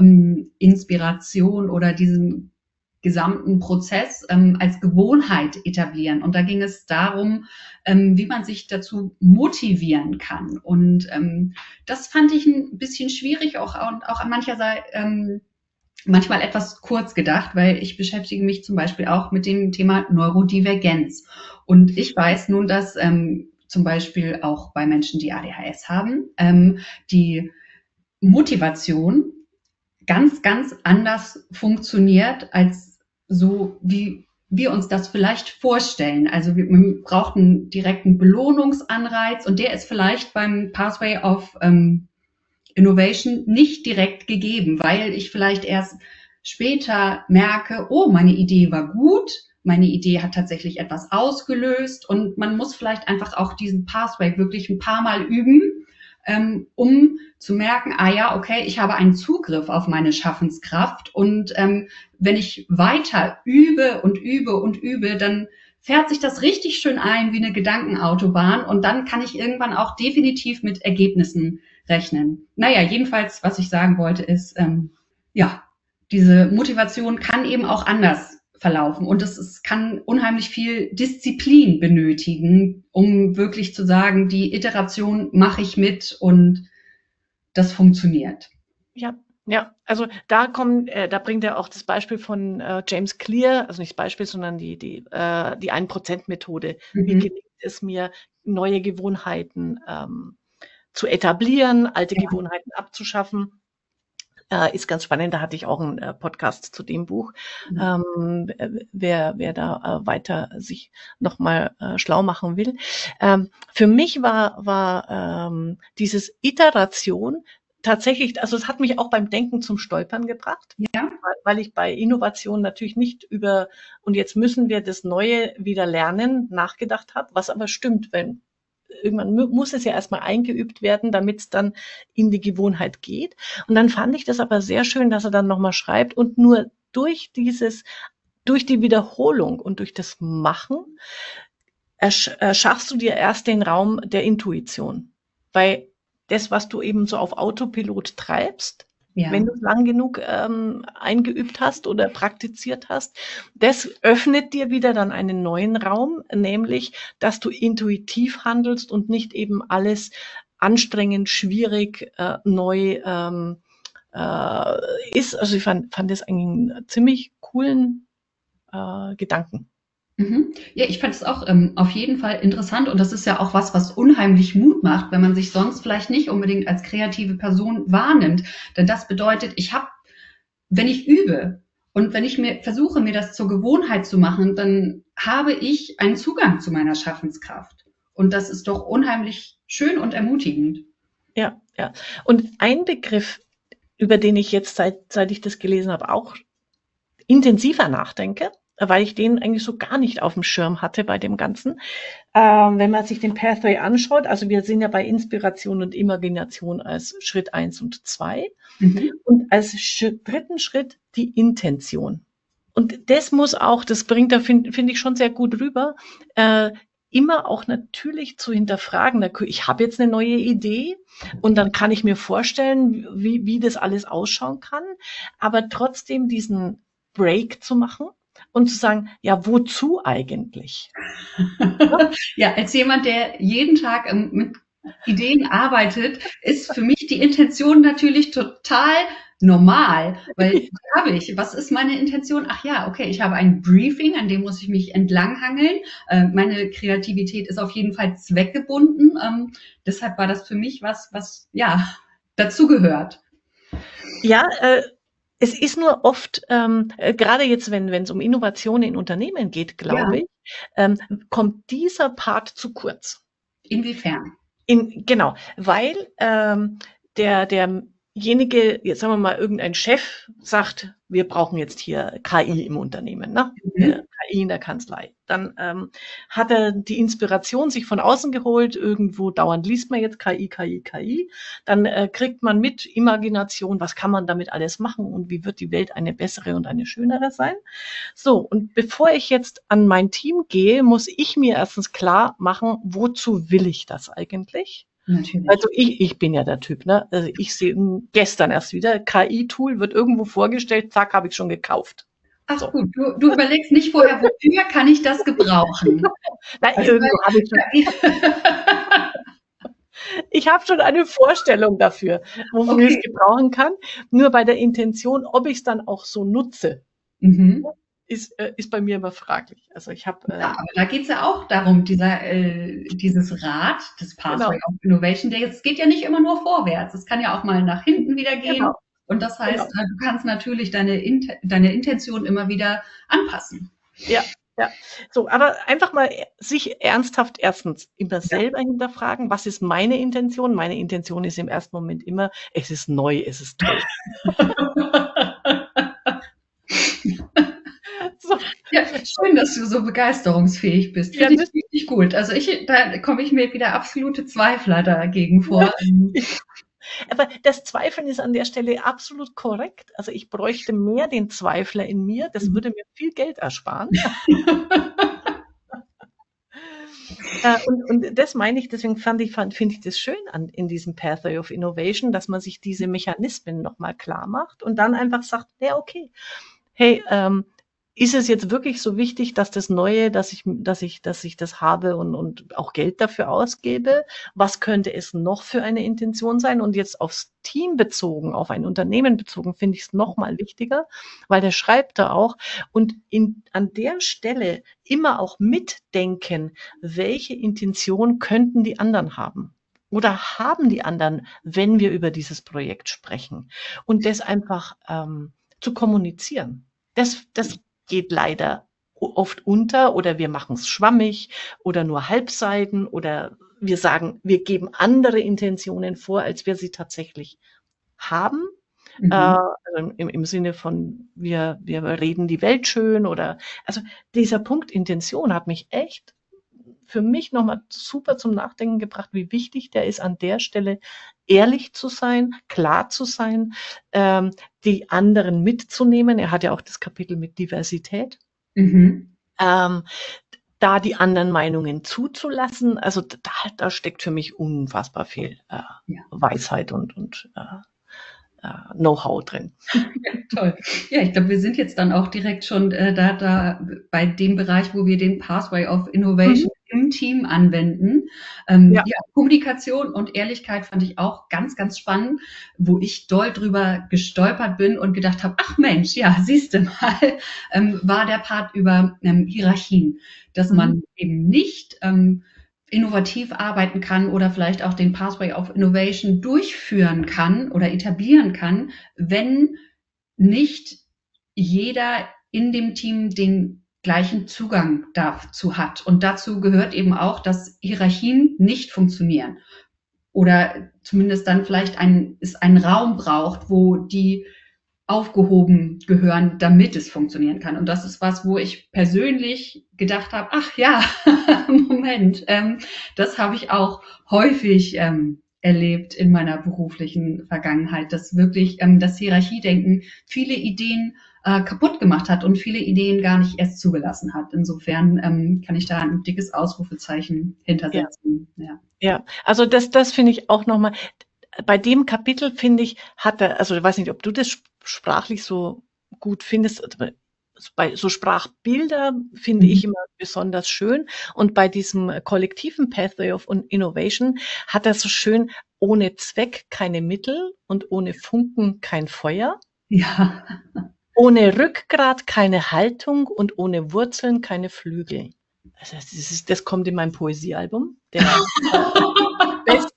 Speaker 2: Inspiration oder diesen gesamten Prozess als Gewohnheit etablieren. Und da ging es darum, wie man sich dazu motivieren kann. Und das fand ich ein bisschen schwierig, auch an mancher Seite, manchmal etwas kurz gedacht, weil ich beschäftige mich zum Beispiel auch mit dem Thema Neurodivergenz. Und ich weiß nun, dass zum Beispiel auch bei Menschen, die ADHS haben, die Motivation ganz, ganz anders funktioniert als so, wie wir uns das vielleicht vorstellen. Also man braucht einen direkten Belohnungsanreiz und der ist vielleicht beim Pathway of Innovation nicht direkt gegeben, weil ich vielleicht erst später merke, oh, meine Idee war gut, meine Idee hat tatsächlich etwas ausgelöst, und man muss vielleicht einfach auch diesen Pathway wirklich ein paar Mal üben, um zu merken, ah ja, okay, ich habe einen Zugriff auf meine Schaffenskraft, und wenn ich weiter übe und übe und übe, dann fährt sich das richtig schön ein wie eine Gedankenautobahn, und dann kann ich irgendwann auch definitiv mit Ergebnissen rechnen. Naja, jedenfalls, was ich sagen wollte, ist, ja, diese Motivation kann eben auch anders verlaufen, und es kann unheimlich viel Disziplin benötigen, um wirklich zu sagen, die Iteration mache ich mit und das funktioniert.
Speaker 1: Ja, Ja, also da bringt er auch das Beispiel von James Clear, also nicht das Beispiel, sondern die 1%-Methode. Wie
Speaker 2: Mhm.
Speaker 1: gelingt es mir, neue Gewohnheiten zu etablieren, alte
Speaker 2: Ja.
Speaker 1: Gewohnheiten abzuschaffen? Ist ganz spannend. Da hatte ich auch einen Podcast zu dem Buch.
Speaker 2: Mhm.
Speaker 1: Wer da weiter sich nochmal schlau machen will. Für mich war dieses Iteration tatsächlich, also es hat mich auch beim Denken zum Stolpern gebracht,
Speaker 2: Ja.
Speaker 1: weil ich bei Innovation natürlich nicht über und jetzt müssen wir das Neue wieder lernen nachgedacht habe, was aber stimmt, wenn irgendwann muss es ja erstmal eingeübt werden, damit es dann in die Gewohnheit geht. Und dann fand ich das aber sehr schön, dass er dann nochmal schreibt und nur durch die Wiederholung und durch das Machen schaffst du dir erst den Raum der Intuition. Weil das, was du eben so auf Autopilot treibst, wenn
Speaker 2: Ja.
Speaker 1: du es lang genug eingeübt hast oder praktiziert hast, das öffnet dir wieder dann einen neuen Raum, nämlich, dass du intuitiv handelst und nicht eben alles anstrengend, schwierig, neu ist. Also ich fand das einen ziemlich coolen Gedanken.
Speaker 2: Mhm. Ja, ich fand es auch auf jeden Fall interessant und das ist ja auch was, was unheimlich Mut macht, wenn man sich sonst vielleicht nicht unbedingt als kreative Person wahrnimmt. Denn das bedeutet, wenn ich übe und wenn ich mir versuche, mir das zur Gewohnheit zu machen, dann habe ich einen Zugang zu meiner Schaffenskraft. Und das ist doch unheimlich schön und ermutigend.
Speaker 1: Ja, ja. Und ein Begriff, über den ich jetzt, seit ich das gelesen habe, auch intensiver nachdenke, weil ich den eigentlich so gar nicht auf dem Schirm hatte bei dem Ganzen. Wenn man sich den Pathway anschaut, also wir sind ja bei Inspiration und Imagination als Schritt 1 und 2
Speaker 2: Mhm.
Speaker 1: und als dritten Schritt die Intention. Und das muss auch, das bringt da, finde ich, schon sehr gut rüber, immer auch natürlich zu hinterfragen. Ich habe jetzt eine neue Idee und dann kann ich mir vorstellen, wie das alles ausschauen kann, aber trotzdem diesen Break zu machen und zu sagen, ja, wozu eigentlich?
Speaker 2: Ja, als jemand, der jeden Tag mit Ideen arbeitet, ist für mich die Intention natürlich total normal, weil die habe ich. Was ist meine Intention? Ach ja, okay, ich habe ein Briefing, an dem muss ich mich entlanghangeln. Meine Kreativität ist auf jeden Fall zweckgebunden. Deshalb war das für mich was ja dazugehört.
Speaker 1: Ja, es ist nur oft, gerade jetzt, wenn es um Innovation in Unternehmen geht,
Speaker 2: Ja,
Speaker 1: glaube ich, kommt dieser Part zu kurz.
Speaker 2: inwiefern?
Speaker 1: Genau, weil derjenige, jetzt sagen wir mal, irgendein Chef sagt, wir brauchen jetzt hier KI im Unternehmen, ne?
Speaker 2: Mhm.
Speaker 1: KI in der Kanzlei. Dann hat er die Inspiration sich von außen geholt, irgendwo dauernd liest man jetzt KI, KI, KI. Dann kriegt man mit Imagination, was kann man damit alles machen und wie wird die Welt eine bessere und eine schönere sein. So, und bevor ich jetzt an mein Team gehe, muss ich mir erstens klar machen, wozu will ich das eigentlich?
Speaker 2: Natürlich.
Speaker 1: Also ich bin ja der Typ, ne? Also ich sehe gestern erst wieder, KI-Tool wird irgendwo vorgestellt, zack, habe ich schon gekauft.
Speaker 2: Ach
Speaker 1: So.
Speaker 2: gut, du überlegst nicht vorher, wofür kann ich das gebrauchen?
Speaker 1: Na,
Speaker 2: Also,
Speaker 1: irgendwo habe ich schon, ich habe schon eine Vorstellung dafür, wofür ich es
Speaker 2: okay.
Speaker 1: gebrauchen kann. Nur bei der Intention, ob ich es dann auch so nutze,
Speaker 2: Mhm.
Speaker 1: ist bei mir immer fraglich. Also ich habe,
Speaker 2: Ja, aber da geht's ja auch darum, dieses Rad, das Pathway
Speaker 1: genau,
Speaker 2: of Innovation, es geht ja nicht immer nur vorwärts. Es kann ja auch mal nach hinten wieder gehen.
Speaker 1: genau,
Speaker 2: Und das heißt,
Speaker 1: genau.
Speaker 2: du kannst natürlich deine Intention immer wieder anpassen.
Speaker 1: Ja, ja. So, aber einfach mal sich ernsthaft erstens immer
Speaker 2: Ja.
Speaker 1: selber hinterfragen, was ist meine Intention? Meine Intention ist im ersten Moment immer, es ist neu, es ist toll. So,
Speaker 2: Ja, schön, dass du so begeisterungsfähig bist.
Speaker 1: ja,
Speaker 2: Finde ich richtig gut. Also da komme ich mir wieder absolute Zweifler dagegen vor.
Speaker 1: aber das Zweifeln ist an der Stelle absolut korrekt. Also ich bräuchte mehr den Zweifler in mir. Das würde mir viel Geld ersparen. Und das meine ich, deswegen finde ich das schön in diesem Pathway of Innovation, dass man sich diese Mechanismen nochmal klar macht und dann einfach sagt, ja, okay, hey, ist es jetzt wirklich so wichtig, dass das Neue, dass ich das habe und auch Geld dafür ausgebe? Was könnte es noch für eine Intention sein? Und jetzt aufs Team bezogen, auf ein Unternehmen bezogen, finde ich es noch mal wichtiger, weil der schreibt da auch und an der Stelle immer auch mitdenken, welche Intention könnten die anderen haben? Oder haben die anderen, wenn wir über dieses Projekt sprechen? Und das einfach zu kommunizieren. Das geht leider oft unter oder wir machen es schwammig oder nur Halbseiten oder wir sagen, wir geben andere Intentionen vor, als wir sie tatsächlich haben.
Speaker 2: Mhm.
Speaker 1: Also im Sinne von, wir reden die Welt schön oder, also dieser Punkt Intention hat mich echt für mich nochmal super zum Nachdenken gebracht, wie wichtig der ist, an der Stelle ehrlich zu sein, klar zu sein, ähm, die anderen mitzunehmen. Er hat ja auch das Kapitel mit Diversität.
Speaker 2: Mhm.
Speaker 1: Ähm, da die anderen Meinungen zuzulassen, also da steckt für mich unfassbar viel
Speaker 2: Ja.
Speaker 1: Weisheit und Know-how drin.
Speaker 2: Toll. Ja, ich glaube, wir sind jetzt dann auch direkt schon da bei dem Bereich, wo wir den Pathway of
Speaker 1: Mhm.
Speaker 2: Innovation im Team anwenden.
Speaker 1: Ja,
Speaker 2: Ja, Kommunikation und Ehrlichkeit fand ich auch ganz, ganz spannend, wo ich doll drüber gestolpert bin und gedacht habe, ach Mensch, ja, siehst du mal, war der Part über Hierarchien, dass
Speaker 1: mhm.
Speaker 2: man eben nicht innovativ arbeiten kann oder vielleicht auch den Pathway of Innovation durchführen kann oder etablieren kann, wenn nicht jeder in dem Team den gleichen Zugang dazu hat. Und dazu gehört eben auch, dass Hierarchien nicht funktionieren. Oder zumindest dann vielleicht es einen Raum braucht, wo die aufgehoben gehören, damit es funktionieren kann. Und das ist was, wo ich persönlich gedacht habe, ach ja, Moment, das habe ich auch häufig erlebt in meiner beruflichen Vergangenheit, dass wirklich das Hierarchiedenken viele Ideen kaputt gemacht hat und viele Ideen gar nicht erst zugelassen hat. Insofern kann ich da ein dickes Ausrufezeichen
Speaker 1: Ja,
Speaker 2: hintersetzen. Ja.
Speaker 1: ja. Also das finde ich auch nochmal, bei dem Kapitel finde ich, hat er, also ich weiß nicht, ob du das sprachlich so gut findest, aber bei so Sprachbilder finde
Speaker 2: Mhm.
Speaker 1: ich immer besonders schön. Und bei diesem kollektiven Pathway of Innovation hat er so schön, ohne Zweck keine Mittel und ohne Funken kein Feuer,
Speaker 2: Ja.
Speaker 1: ohne Rückgrat keine Haltung und ohne Wurzeln keine Flügel. Also das kommt in meinem Poesiealbum, der best,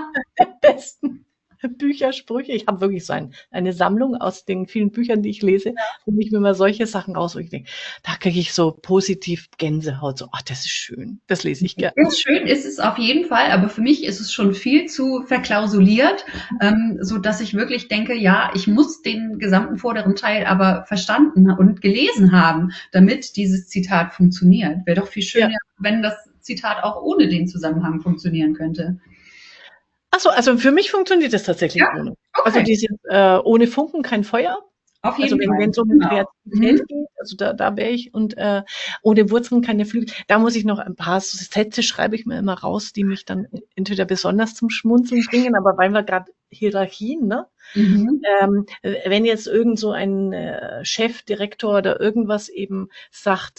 Speaker 1: besten Büchersprüche. Ich habe wirklich so eine Sammlung aus den vielen Büchern, die ich lese, wo ich mir mal solche Sachen raus, wo ich denke, da kriege ich so positiv Gänsehaut, so, ach, das ist schön, das lese ich gern.
Speaker 2: Ist schön ist es auf jeden Fall, aber für mich ist es schon viel zu verklausuliert, so dass ich wirklich denke, ja, ich muss den gesamten vorderen Teil aber verstanden und gelesen haben, damit dieses Zitat funktioniert. Wäre doch viel
Speaker 1: Ja.
Speaker 2: schöner, wenn das Zitat auch ohne den Zusammenhang funktionieren könnte.
Speaker 1: Ach so, also für mich funktioniert das
Speaker 2: Ja,
Speaker 1: tatsächlich ohne. Also
Speaker 2: okay,
Speaker 1: dieses ohne Funken kein Feuer.
Speaker 2: auf
Speaker 1: Also
Speaker 2: jeden
Speaker 1: wenn
Speaker 2: Fall.
Speaker 1: es um
Speaker 2: Genau.
Speaker 1: Kreativität
Speaker 2: Mhm.
Speaker 1: geht, also da wäre ich und ohne Wurzeln keine Flügel. Da muss ich noch ein paar Sätze schreibe ich mir immer raus, die mich dann entweder besonders zum Schmunzeln bringen, aber weil wir gerade Hierarchien, ne?
Speaker 2: Mhm.
Speaker 1: Wenn jetzt irgend so ein Chef, Direktor oder irgendwas eben sagt,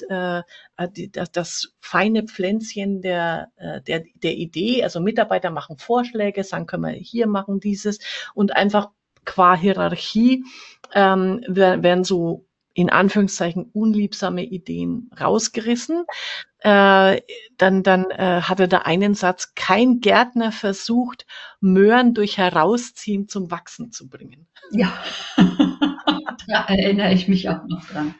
Speaker 1: das feine Pflänzchen der Idee, also Mitarbeiter machen Vorschläge, sagen, können wir hier machen dieses und einfach qua Hierarchie werden so in Anführungszeichen unliebsame Ideen rausgerissen. Dann hatte da einen Satz, kein Gärtner versucht, Möhren durch Herausziehen zum Wachsen zu bringen.
Speaker 2: Ja, da erinnere ich mich auch noch dran.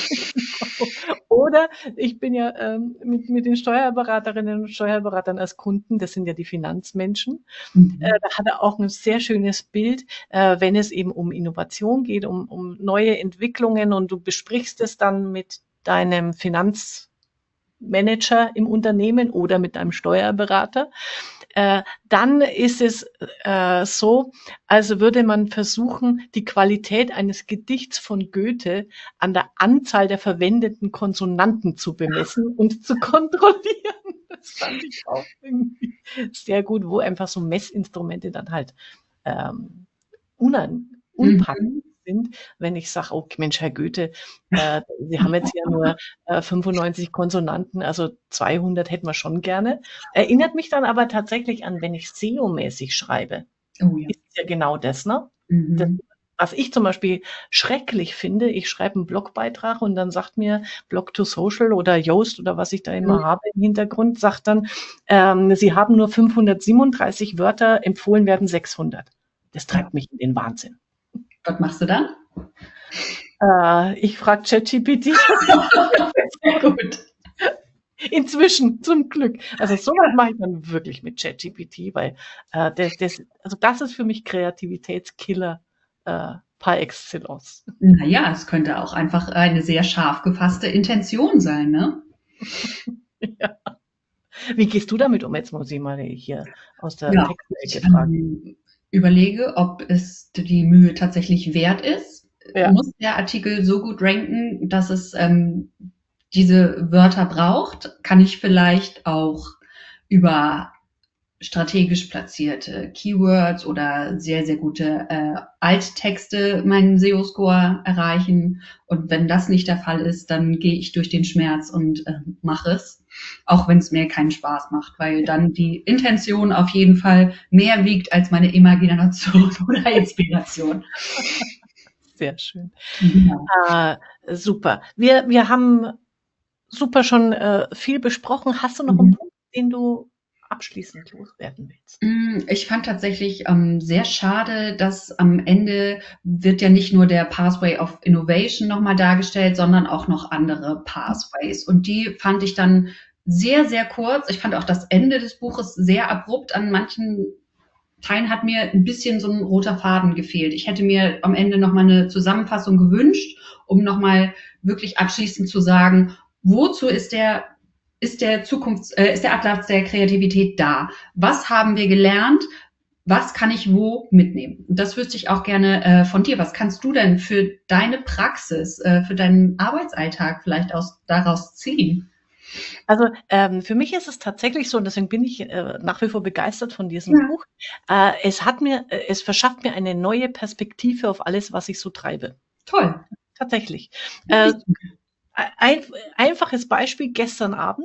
Speaker 1: Oder ich bin ja mit den Steuerberaterinnen und Steuerberatern als Kunden, das sind ja die Finanzmenschen,
Speaker 2: Mhm.
Speaker 1: da hat er auch ein sehr schönes Bild, wenn es eben um Innovation geht, um neue Entwicklungen und du besprichst es dann mit deinem Finanzmanager im Unternehmen oder mit deinem Steuerberater. Dann ist es so, als würde man versuchen, die Qualität eines Gedichts von Goethe an der Anzahl der verwendeten Konsonanten zu bemessen und zu kontrollieren. Das fand ich auch irgendwie sehr gut, wo einfach so Messinstrumente dann halt ähm,
Speaker 2: Mhm.
Speaker 1: unpassend. sind, wenn ich sage: „Oh Mensch, Herr Goethe, Sie haben jetzt ja nur 95 Konsonanten, also 200 hätten wir schon gerne.“ Erinnert mich dann aber tatsächlich an, wenn ich SEO-mäßig schreibe,
Speaker 2: Oh ja.
Speaker 1: ist es ja genau das, ne? Das,
Speaker 2: Mhm.
Speaker 1: was ich zum Beispiel schrecklich finde, ich schreibe einen Blogbeitrag und dann sagt mir Blog to Social oder Yoast oder was ich da immer habe im Hintergrund, sagt dann, Sie haben nur 537 Wörter, empfohlen werden 600. Das
Speaker 2: Ja.
Speaker 1: treibt mich in den Wahnsinn.
Speaker 2: Was machst du dann?
Speaker 1: Ich frage ChatGPT.
Speaker 2: Sehr gut.
Speaker 1: Inzwischen, zum Glück. Also sowas mache ich dann wirklich mit ChatGPT, weil das ist für mich Kreativitätskiller par excellence.
Speaker 2: Naja, es könnte auch einfach eine sehr scharf gefasste Intention sein, ne?
Speaker 1: Ja. Wie gehst du damit um? Jetzt muss ich mal hier aus der
Speaker 2: Ja,
Speaker 1: Textecke
Speaker 2: ich
Speaker 1: fragen.
Speaker 2: überlege, ob es die Mühe tatsächlich wert ist.
Speaker 1: Ja,
Speaker 2: Muss der Artikel so gut ranken, dass es diese Wörter braucht? Kann ich vielleicht auch über strategisch platzierte Keywords oder sehr, sehr gute Alttexte meinen SEO-Score erreichen? Und wenn das nicht der Fall ist, dann gehe ich durch den Schmerz und mache es, auch wenn es mir keinen Spaß macht, weil dann die Intention auf jeden Fall mehr wiegt als meine Imagination oder Inspiration.
Speaker 1: sehr schön.
Speaker 2: Ja.
Speaker 1: Super. Wir haben super schon viel besprochen. Hast du noch einen
Speaker 2: Mhm.
Speaker 1: Punkt, den du abschließend loswerden willst?
Speaker 2: Ich fand tatsächlich sehr schade, dass am Ende wird ja nicht nur der Pathway of Innovation nochmal dargestellt, sondern auch noch andere Pathways. Und die fand ich dann sehr, sehr kurz. Ich fand auch das Ende des Buches sehr abrupt. An manchen Teilen hat mir ein bisschen so ein roter Faden gefehlt. Ich hätte mir am Ende nochmal eine Zusammenfassung gewünscht, um nochmal wirklich abschließend zu sagen, wozu ist der Atlas der Kreativität da? Was haben wir gelernt? Was kann ich wo mitnehmen? Und das wüsste ich auch gerne von dir. Was kannst du denn für deine Praxis, für deinen Arbeitsalltag vielleicht daraus ziehen?
Speaker 1: Also für mich ist es tatsächlich so, und deswegen bin ich nach wie vor begeistert von diesem
Speaker 2: Ja,
Speaker 1: Buch. Es verschafft mir eine neue Perspektive auf alles, was ich so treibe.
Speaker 2: toll.
Speaker 1: Tatsächlich. Äh,
Speaker 2: Richtig.
Speaker 1: ein einfaches Beispiel, gestern Abend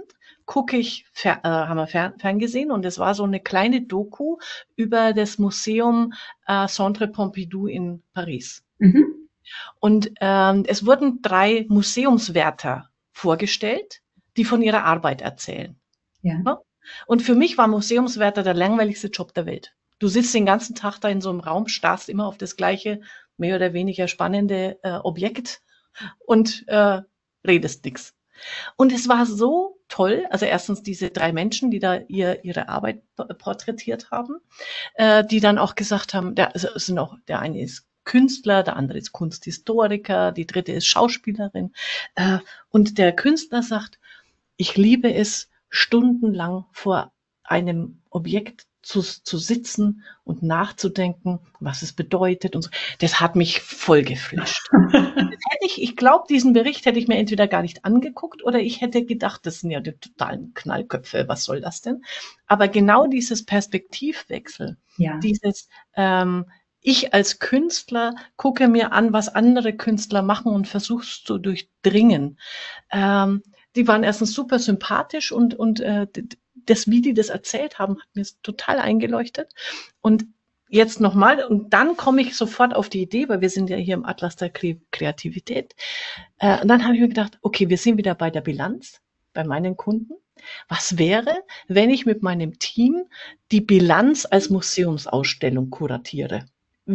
Speaker 1: haben wir ferngesehen und es war so eine kleine Doku über das Museum Centre Pompidou in Paris.
Speaker 2: Mhm.
Speaker 1: Und es wurden 3 Museumswärter vorgestellt, die von ihrer Arbeit erzählen.
Speaker 2: Ja.
Speaker 1: Ne? Und für mich war Museumswärter der langweiligste Job der Welt. Du sitzt den ganzen Tag da in so einem Raum, starrst immer auf das gleiche, mehr oder weniger spannende Objekt und redest nix. Und es war so toll, also erstens diese 3 Menschen, die da ihre Arbeit porträtiert haben, die dann auch gesagt haben, der eine ist Künstler, der andere ist Kunsthistoriker, die dritte ist Schauspielerin. Und der Künstler sagt, ich liebe es, stundenlang vor einem Objekt zu sitzen und nachzudenken, was es bedeutet und so. Das hat mich voll geflasht. Ich glaube, diesen Bericht hätte ich mir entweder gar nicht angeguckt oder ich hätte gedacht, das sind ja die totalen Knallköpfe, was soll das denn? Aber genau dieses Perspektivwechsel,
Speaker 2: Ja.
Speaker 1: dieses ich als Künstler gucke mir an, was andere Künstler machen und versuche es zu durchdringen. Die waren erstens super sympathisch und das, wie die das erzählt haben, hat mir total eingeleuchtet. Und jetzt nochmal, und dann komme ich sofort auf die Idee, weil wir sind ja hier im Atlas der Kreativität. Und dann habe ich mir gedacht, okay, wir sind wieder bei der Bilanz, bei meinen Kunden. Was wäre, wenn ich mit meinem Team die Bilanz als Museumsausstellung kuratiere?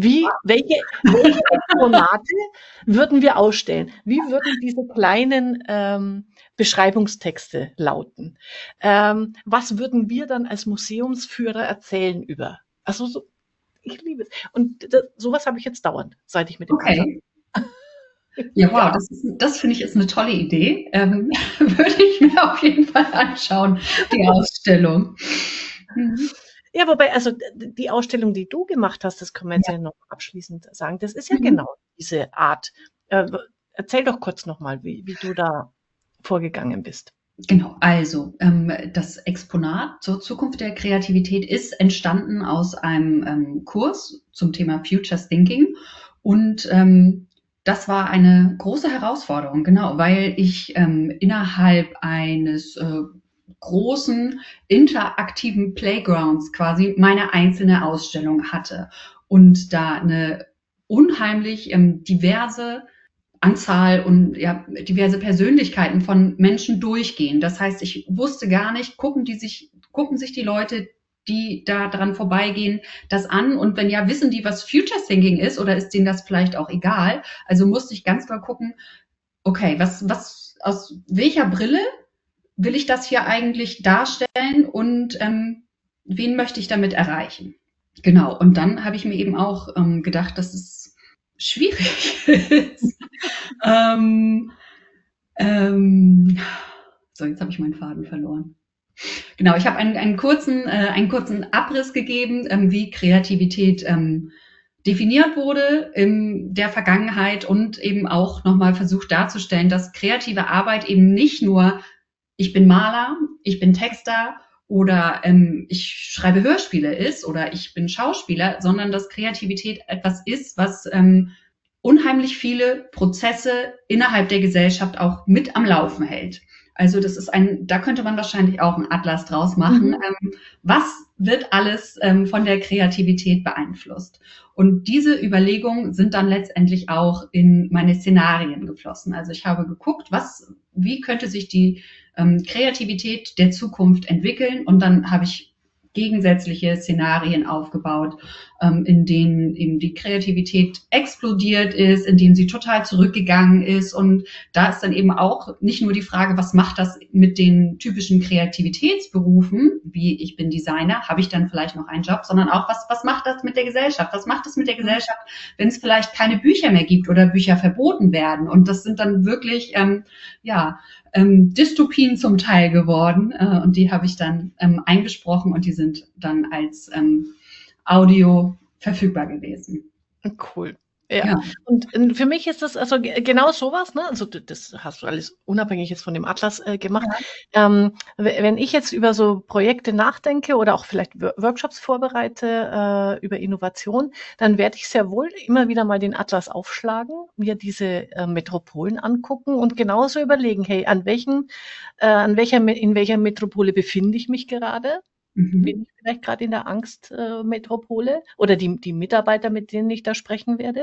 Speaker 1: Welche Exponate würden wir ausstellen? Wie würden diese kleinen Beschreibungstexte lauten? Was würden wir dann als Museumsführer erzählen über? Also so, ich liebe es. Und sowas habe ich jetzt dauernd, seit ich mit dem Atlas.
Speaker 2: Okay. Ja, wow,
Speaker 1: Ja.
Speaker 2: das finde ich ist eine tolle Idee. Würde ich mir auf jeden Fall anschauen, die Ausstellung. Mhm.
Speaker 1: Ja, wobei, also die Ausstellung, die du gemacht hast, das können wir jetzt
Speaker 2: Ja.
Speaker 1: ja noch abschließend sagen, das ist ja
Speaker 2: Mhm.
Speaker 1: genau diese Art. Erzähl doch kurz nochmal, wie du da vorgegangen bist.
Speaker 2: Genau, also das Exponat zur Zukunft der Kreativität ist entstanden aus einem Kurs zum Thema Futures Thinking. Und das war eine große Herausforderung, genau, weil ich innerhalb eines großen interaktiven Playgrounds quasi meine einzelne Ausstellung hatte und da eine unheimlich diverse Anzahl und ja, diverse Persönlichkeiten von Menschen durchgehen. Das heißt, ich wusste gar nicht, gucken sich die Leute, die da dran vorbeigehen, das an? Und wenn ja, wissen die, was Future Thinking ist oder ist denen das vielleicht auch egal? Also musste ich ganz klar gucken, okay, aus welcher Brille will ich das hier eigentlich darstellen und wen möchte ich damit erreichen? Genau, und dann habe ich mir eben auch gedacht, dass es schwierig ist. ähm, so, jetzt habe ich meinen Faden verloren. Genau, ich habe einen kurzen Abriss gegeben, wie Kreativität definiert wurde in der Vergangenheit und eben auch nochmal versucht darzustellen, dass kreative Arbeit eben nicht nur ich bin Maler, ich bin Texter oder ich schreibe Hörspiele ist oder ich bin Schauspieler, sondern dass Kreativität etwas ist, was unheimlich viele Prozesse innerhalb der Gesellschaft auch mit am Laufen hält. Also das ist da könnte man wahrscheinlich auch einen Atlas draus machen. Was wird alles von der Kreativität beeinflusst? Und diese Überlegungen sind dann letztendlich auch in meine Szenarien geflossen. Also ich habe geguckt, wie könnte sich die Kreativität der Zukunft entwickeln? Und dann habe ich gegensätzliche Szenarien aufgebaut, in denen eben die Kreativität explodiert ist, in denen sie total zurückgegangen ist. Und da ist dann eben auch nicht nur die Frage, was macht das mit den typischen Kreativitätsberufen, wie ich bin Designer, habe ich dann vielleicht noch einen Job, sondern auch, was macht das mit der Gesellschaft? Was macht das mit der Gesellschaft, wenn es vielleicht keine Bücher mehr gibt oder Bücher verboten werden? Und das sind dann wirklich, Dystopien zum Teil geworden und die habe ich dann eingesprochen und die sind dann als Audio verfügbar gewesen.
Speaker 1: Cool. Ja. Und für mich ist das also genau sowas, ne? Also das hast du alles unabhängig jetzt von dem Atlas gemacht. Ja. Wenn ich jetzt über so Projekte nachdenke oder auch vielleicht Workshops vorbereite über Innovation, dann werde ich sehr wohl immer wieder mal den Atlas aufschlagen, mir diese Metropolen angucken und genauso überlegen, hey, in welcher Metropole befinde ich mich gerade? Bin ich vielleicht gerade in der Angstmetropole oder die Mitarbeiter, mit denen ich da sprechen werde?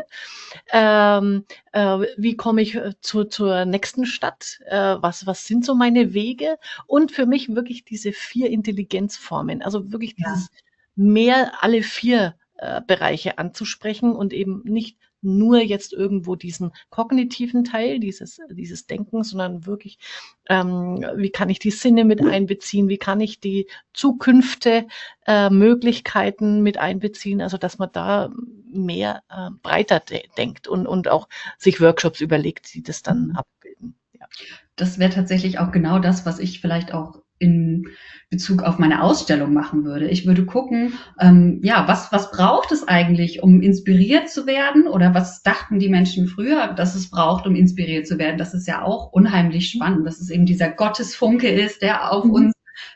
Speaker 1: Wie komme ich zur nächsten Stadt? Was sind so meine Wege? Und für mich wirklich diese 4 Intelligenzformen, also wirklich dieses alle 4 Bereiche anzusprechen und eben nicht nur jetzt irgendwo diesen kognitiven Teil, dieses Denken, sondern wirklich, wie kann ich die Sinne mit einbeziehen, wie kann ich die Zukünfte, Möglichkeiten mit einbeziehen, also dass man da mehr breiter denkt und auch sich Workshops überlegt, die das dann abbilden. Ja.
Speaker 2: Das wäre tatsächlich auch genau das, was ich vielleicht auch in Bezug auf meine Ausstellung machen würde. Ich würde gucken, was braucht es eigentlich, um inspiriert zu werden? Oder was dachten die Menschen früher, dass es braucht, um inspiriert zu werden? Das ist ja auch unheimlich spannend, dass es eben dieser Gottesfunke ist, der auf uns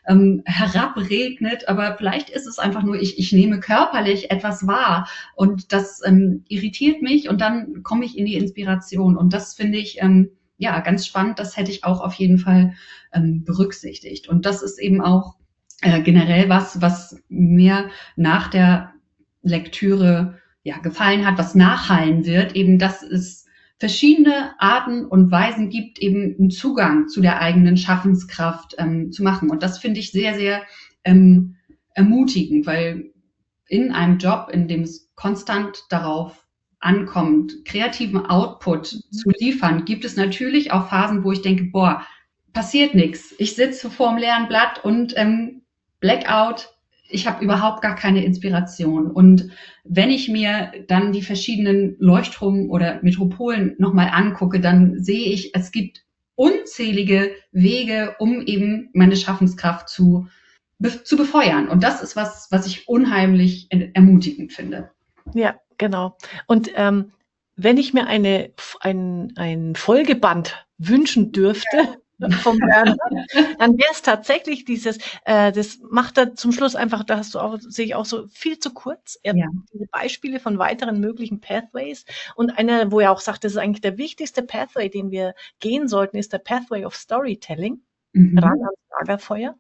Speaker 2: herabregnet. Aber vielleicht ist es einfach nur, ich nehme körperlich etwas wahr und das irritiert mich und dann komme ich in die Inspiration. Und das finde ich ganz spannend. Das hätte ich auch auf jeden Fall berücksichtigt. Und das ist eben auch generell was mir nach der Lektüre gefallen hat, was nachhallen wird, eben, dass es verschiedene Arten und Weisen gibt, eben einen Zugang zu der eigenen Schaffenskraft zu machen. Und das finde ich sehr, sehr ermutigend, weil in einem Job, in dem es konstant darauf ankommt, kreativen Output zu liefern, gibt es natürlich auch Phasen, wo ich denke, passiert nichts. Ich sitze vor dem leeren Blatt und Blackout, ich habe überhaupt gar keine Inspiration. Und wenn ich mir dann die verschiedenen Leuchtturm- oder Metropolen nochmal angucke, dann sehe ich, es gibt unzählige Wege, um eben meine Schaffenskraft zu befeuern. Und das ist was ich unheimlich ermutigend finde.
Speaker 1: Ja, genau. Und wenn ich mir ein Folgeband wünschen dürfte, vom Bernhard, dann wäre es tatsächlich das macht er zum Schluss einfach, sehe ich auch so viel zu kurz.
Speaker 2: Ja.
Speaker 1: Diese Beispiele von weiteren möglichen Pathways und einer, wo er auch sagt, das ist eigentlich der wichtigste Pathway, den wir gehen sollten, ist der Pathway of Storytelling, ran ans Lagerfeuer.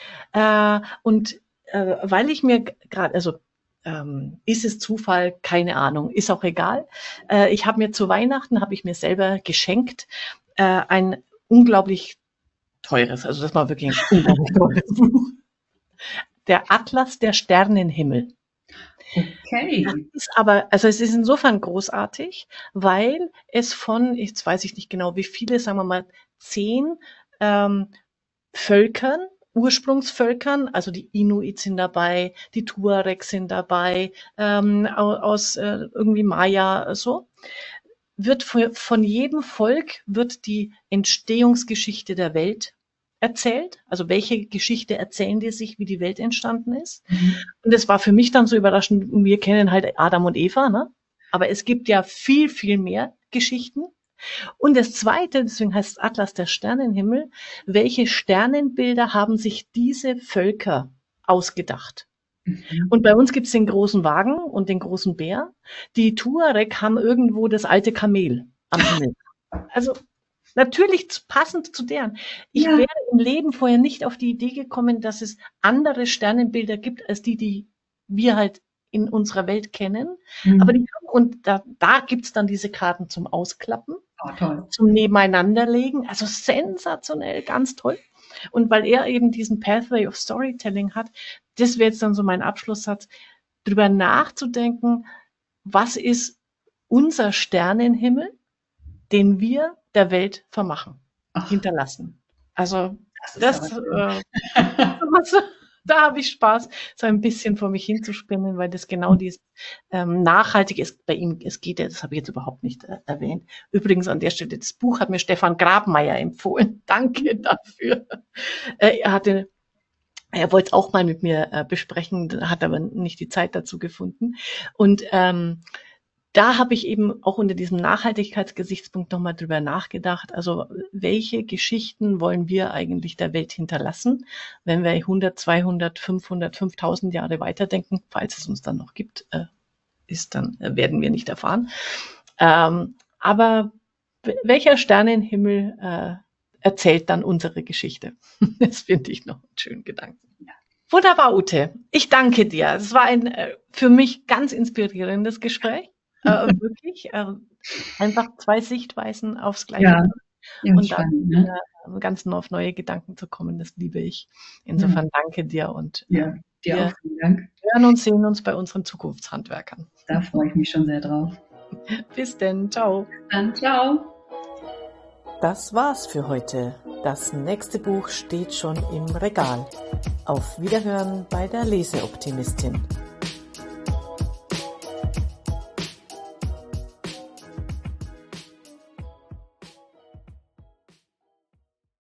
Speaker 1: Weil ich mir gerade, ist es Zufall? Keine Ahnung, ist auch egal. Ich habe mir zu Weihnachten, habe ich mir selber geschenkt, ein unglaublich teures, also das war wirklich ein unglaublich teures Buch. Der Atlas der Sternenhimmel.
Speaker 2: Okay.
Speaker 1: Es ist insofern großartig, weil es jetzt weiß ich nicht genau, wie viele, sagen wir mal 10 Völkern, Ursprungsvölkern, also die Inuit sind dabei, die Tuareg sind dabei, aus irgendwie Maya, so, wird von jedem Volk wird die Entstehungsgeschichte der Welt erzählt. Also welche Geschichte erzählen die sich, wie die Welt entstanden ist? Und das war für mich dann so überraschend. Wir kennen halt Adam und Eva, ne? Aber es gibt ja viel, viel mehr Geschichten. Und das Zweite, deswegen heißt es Atlas der Sternenhimmel, welche Sternenbilder haben sich diese Völker ausgedacht? Und bei uns gibt es den großen Wagen und den großen Bär. Die Tuareg haben irgendwo das alte Kamel am Himmel. Also natürlich passend zu deren. Ich wäre im Leben vorher nicht auf die Idee gekommen, dass es andere Sternenbilder gibt, als die wir halt in unserer Welt kennen. Aber da gibt's dann diese Karten zum Ausklappen, zum Nebeneinanderlegen. Also sensationell, ganz toll. Und weil er eben diesen Pathway of Storytelling hat, das wäre jetzt dann so mein Abschlusssatz, drüber nachzudenken, was ist unser Sternenhimmel, den wir der Welt hinterlassen. Also da habe ich Spaß, so ein bisschen vor mich hinzuspinnen, weil das genau dieses nachhaltig ist bei ihm. Es geht ja, das habe ich jetzt überhaupt nicht erwähnt. Übrigens an der Stelle, das Buch hat mir Stefan Grabmeier empfohlen. Danke dafür. Er wollte es auch mal mit mir besprechen, hat aber nicht die Zeit dazu gefunden. Und da habe ich eben auch unter diesem Nachhaltigkeitsgesichtspunkt nochmal drüber nachgedacht. Also welche Geschichten wollen wir eigentlich der Welt hinterlassen, wenn wir 100, 200, 500, 5000 Jahre weiterdenken, falls es uns dann noch gibt, werden wir nicht erfahren. Aber welcher Sternenhimmel erzählt dann unsere Geschichte? Das finde ich noch einen schönen Gedanken. Ja. Wunderbar, Ute. Ich danke dir. Es war ein für mich ganz inspirierendes Gespräch. Wirklich einfach 2 Sichtweisen aufs Gleiche.
Speaker 2: Ja,
Speaker 1: und
Speaker 2: spannend,
Speaker 1: dann ganz auf neue Gedanken zu kommen, das liebe ich. Insofern danke dir und
Speaker 2: dir auch vielen Dank.
Speaker 1: Wir hören und sehen uns bei unseren Zukunftshandwerkern.
Speaker 2: Da freue ich mich schon sehr drauf.
Speaker 1: Bis denn, ciao.
Speaker 2: Dann ciao.
Speaker 1: Das war's für heute. Das nächste Buch steht schon im Regal. Auf Wiederhören bei der Leseoptimistin.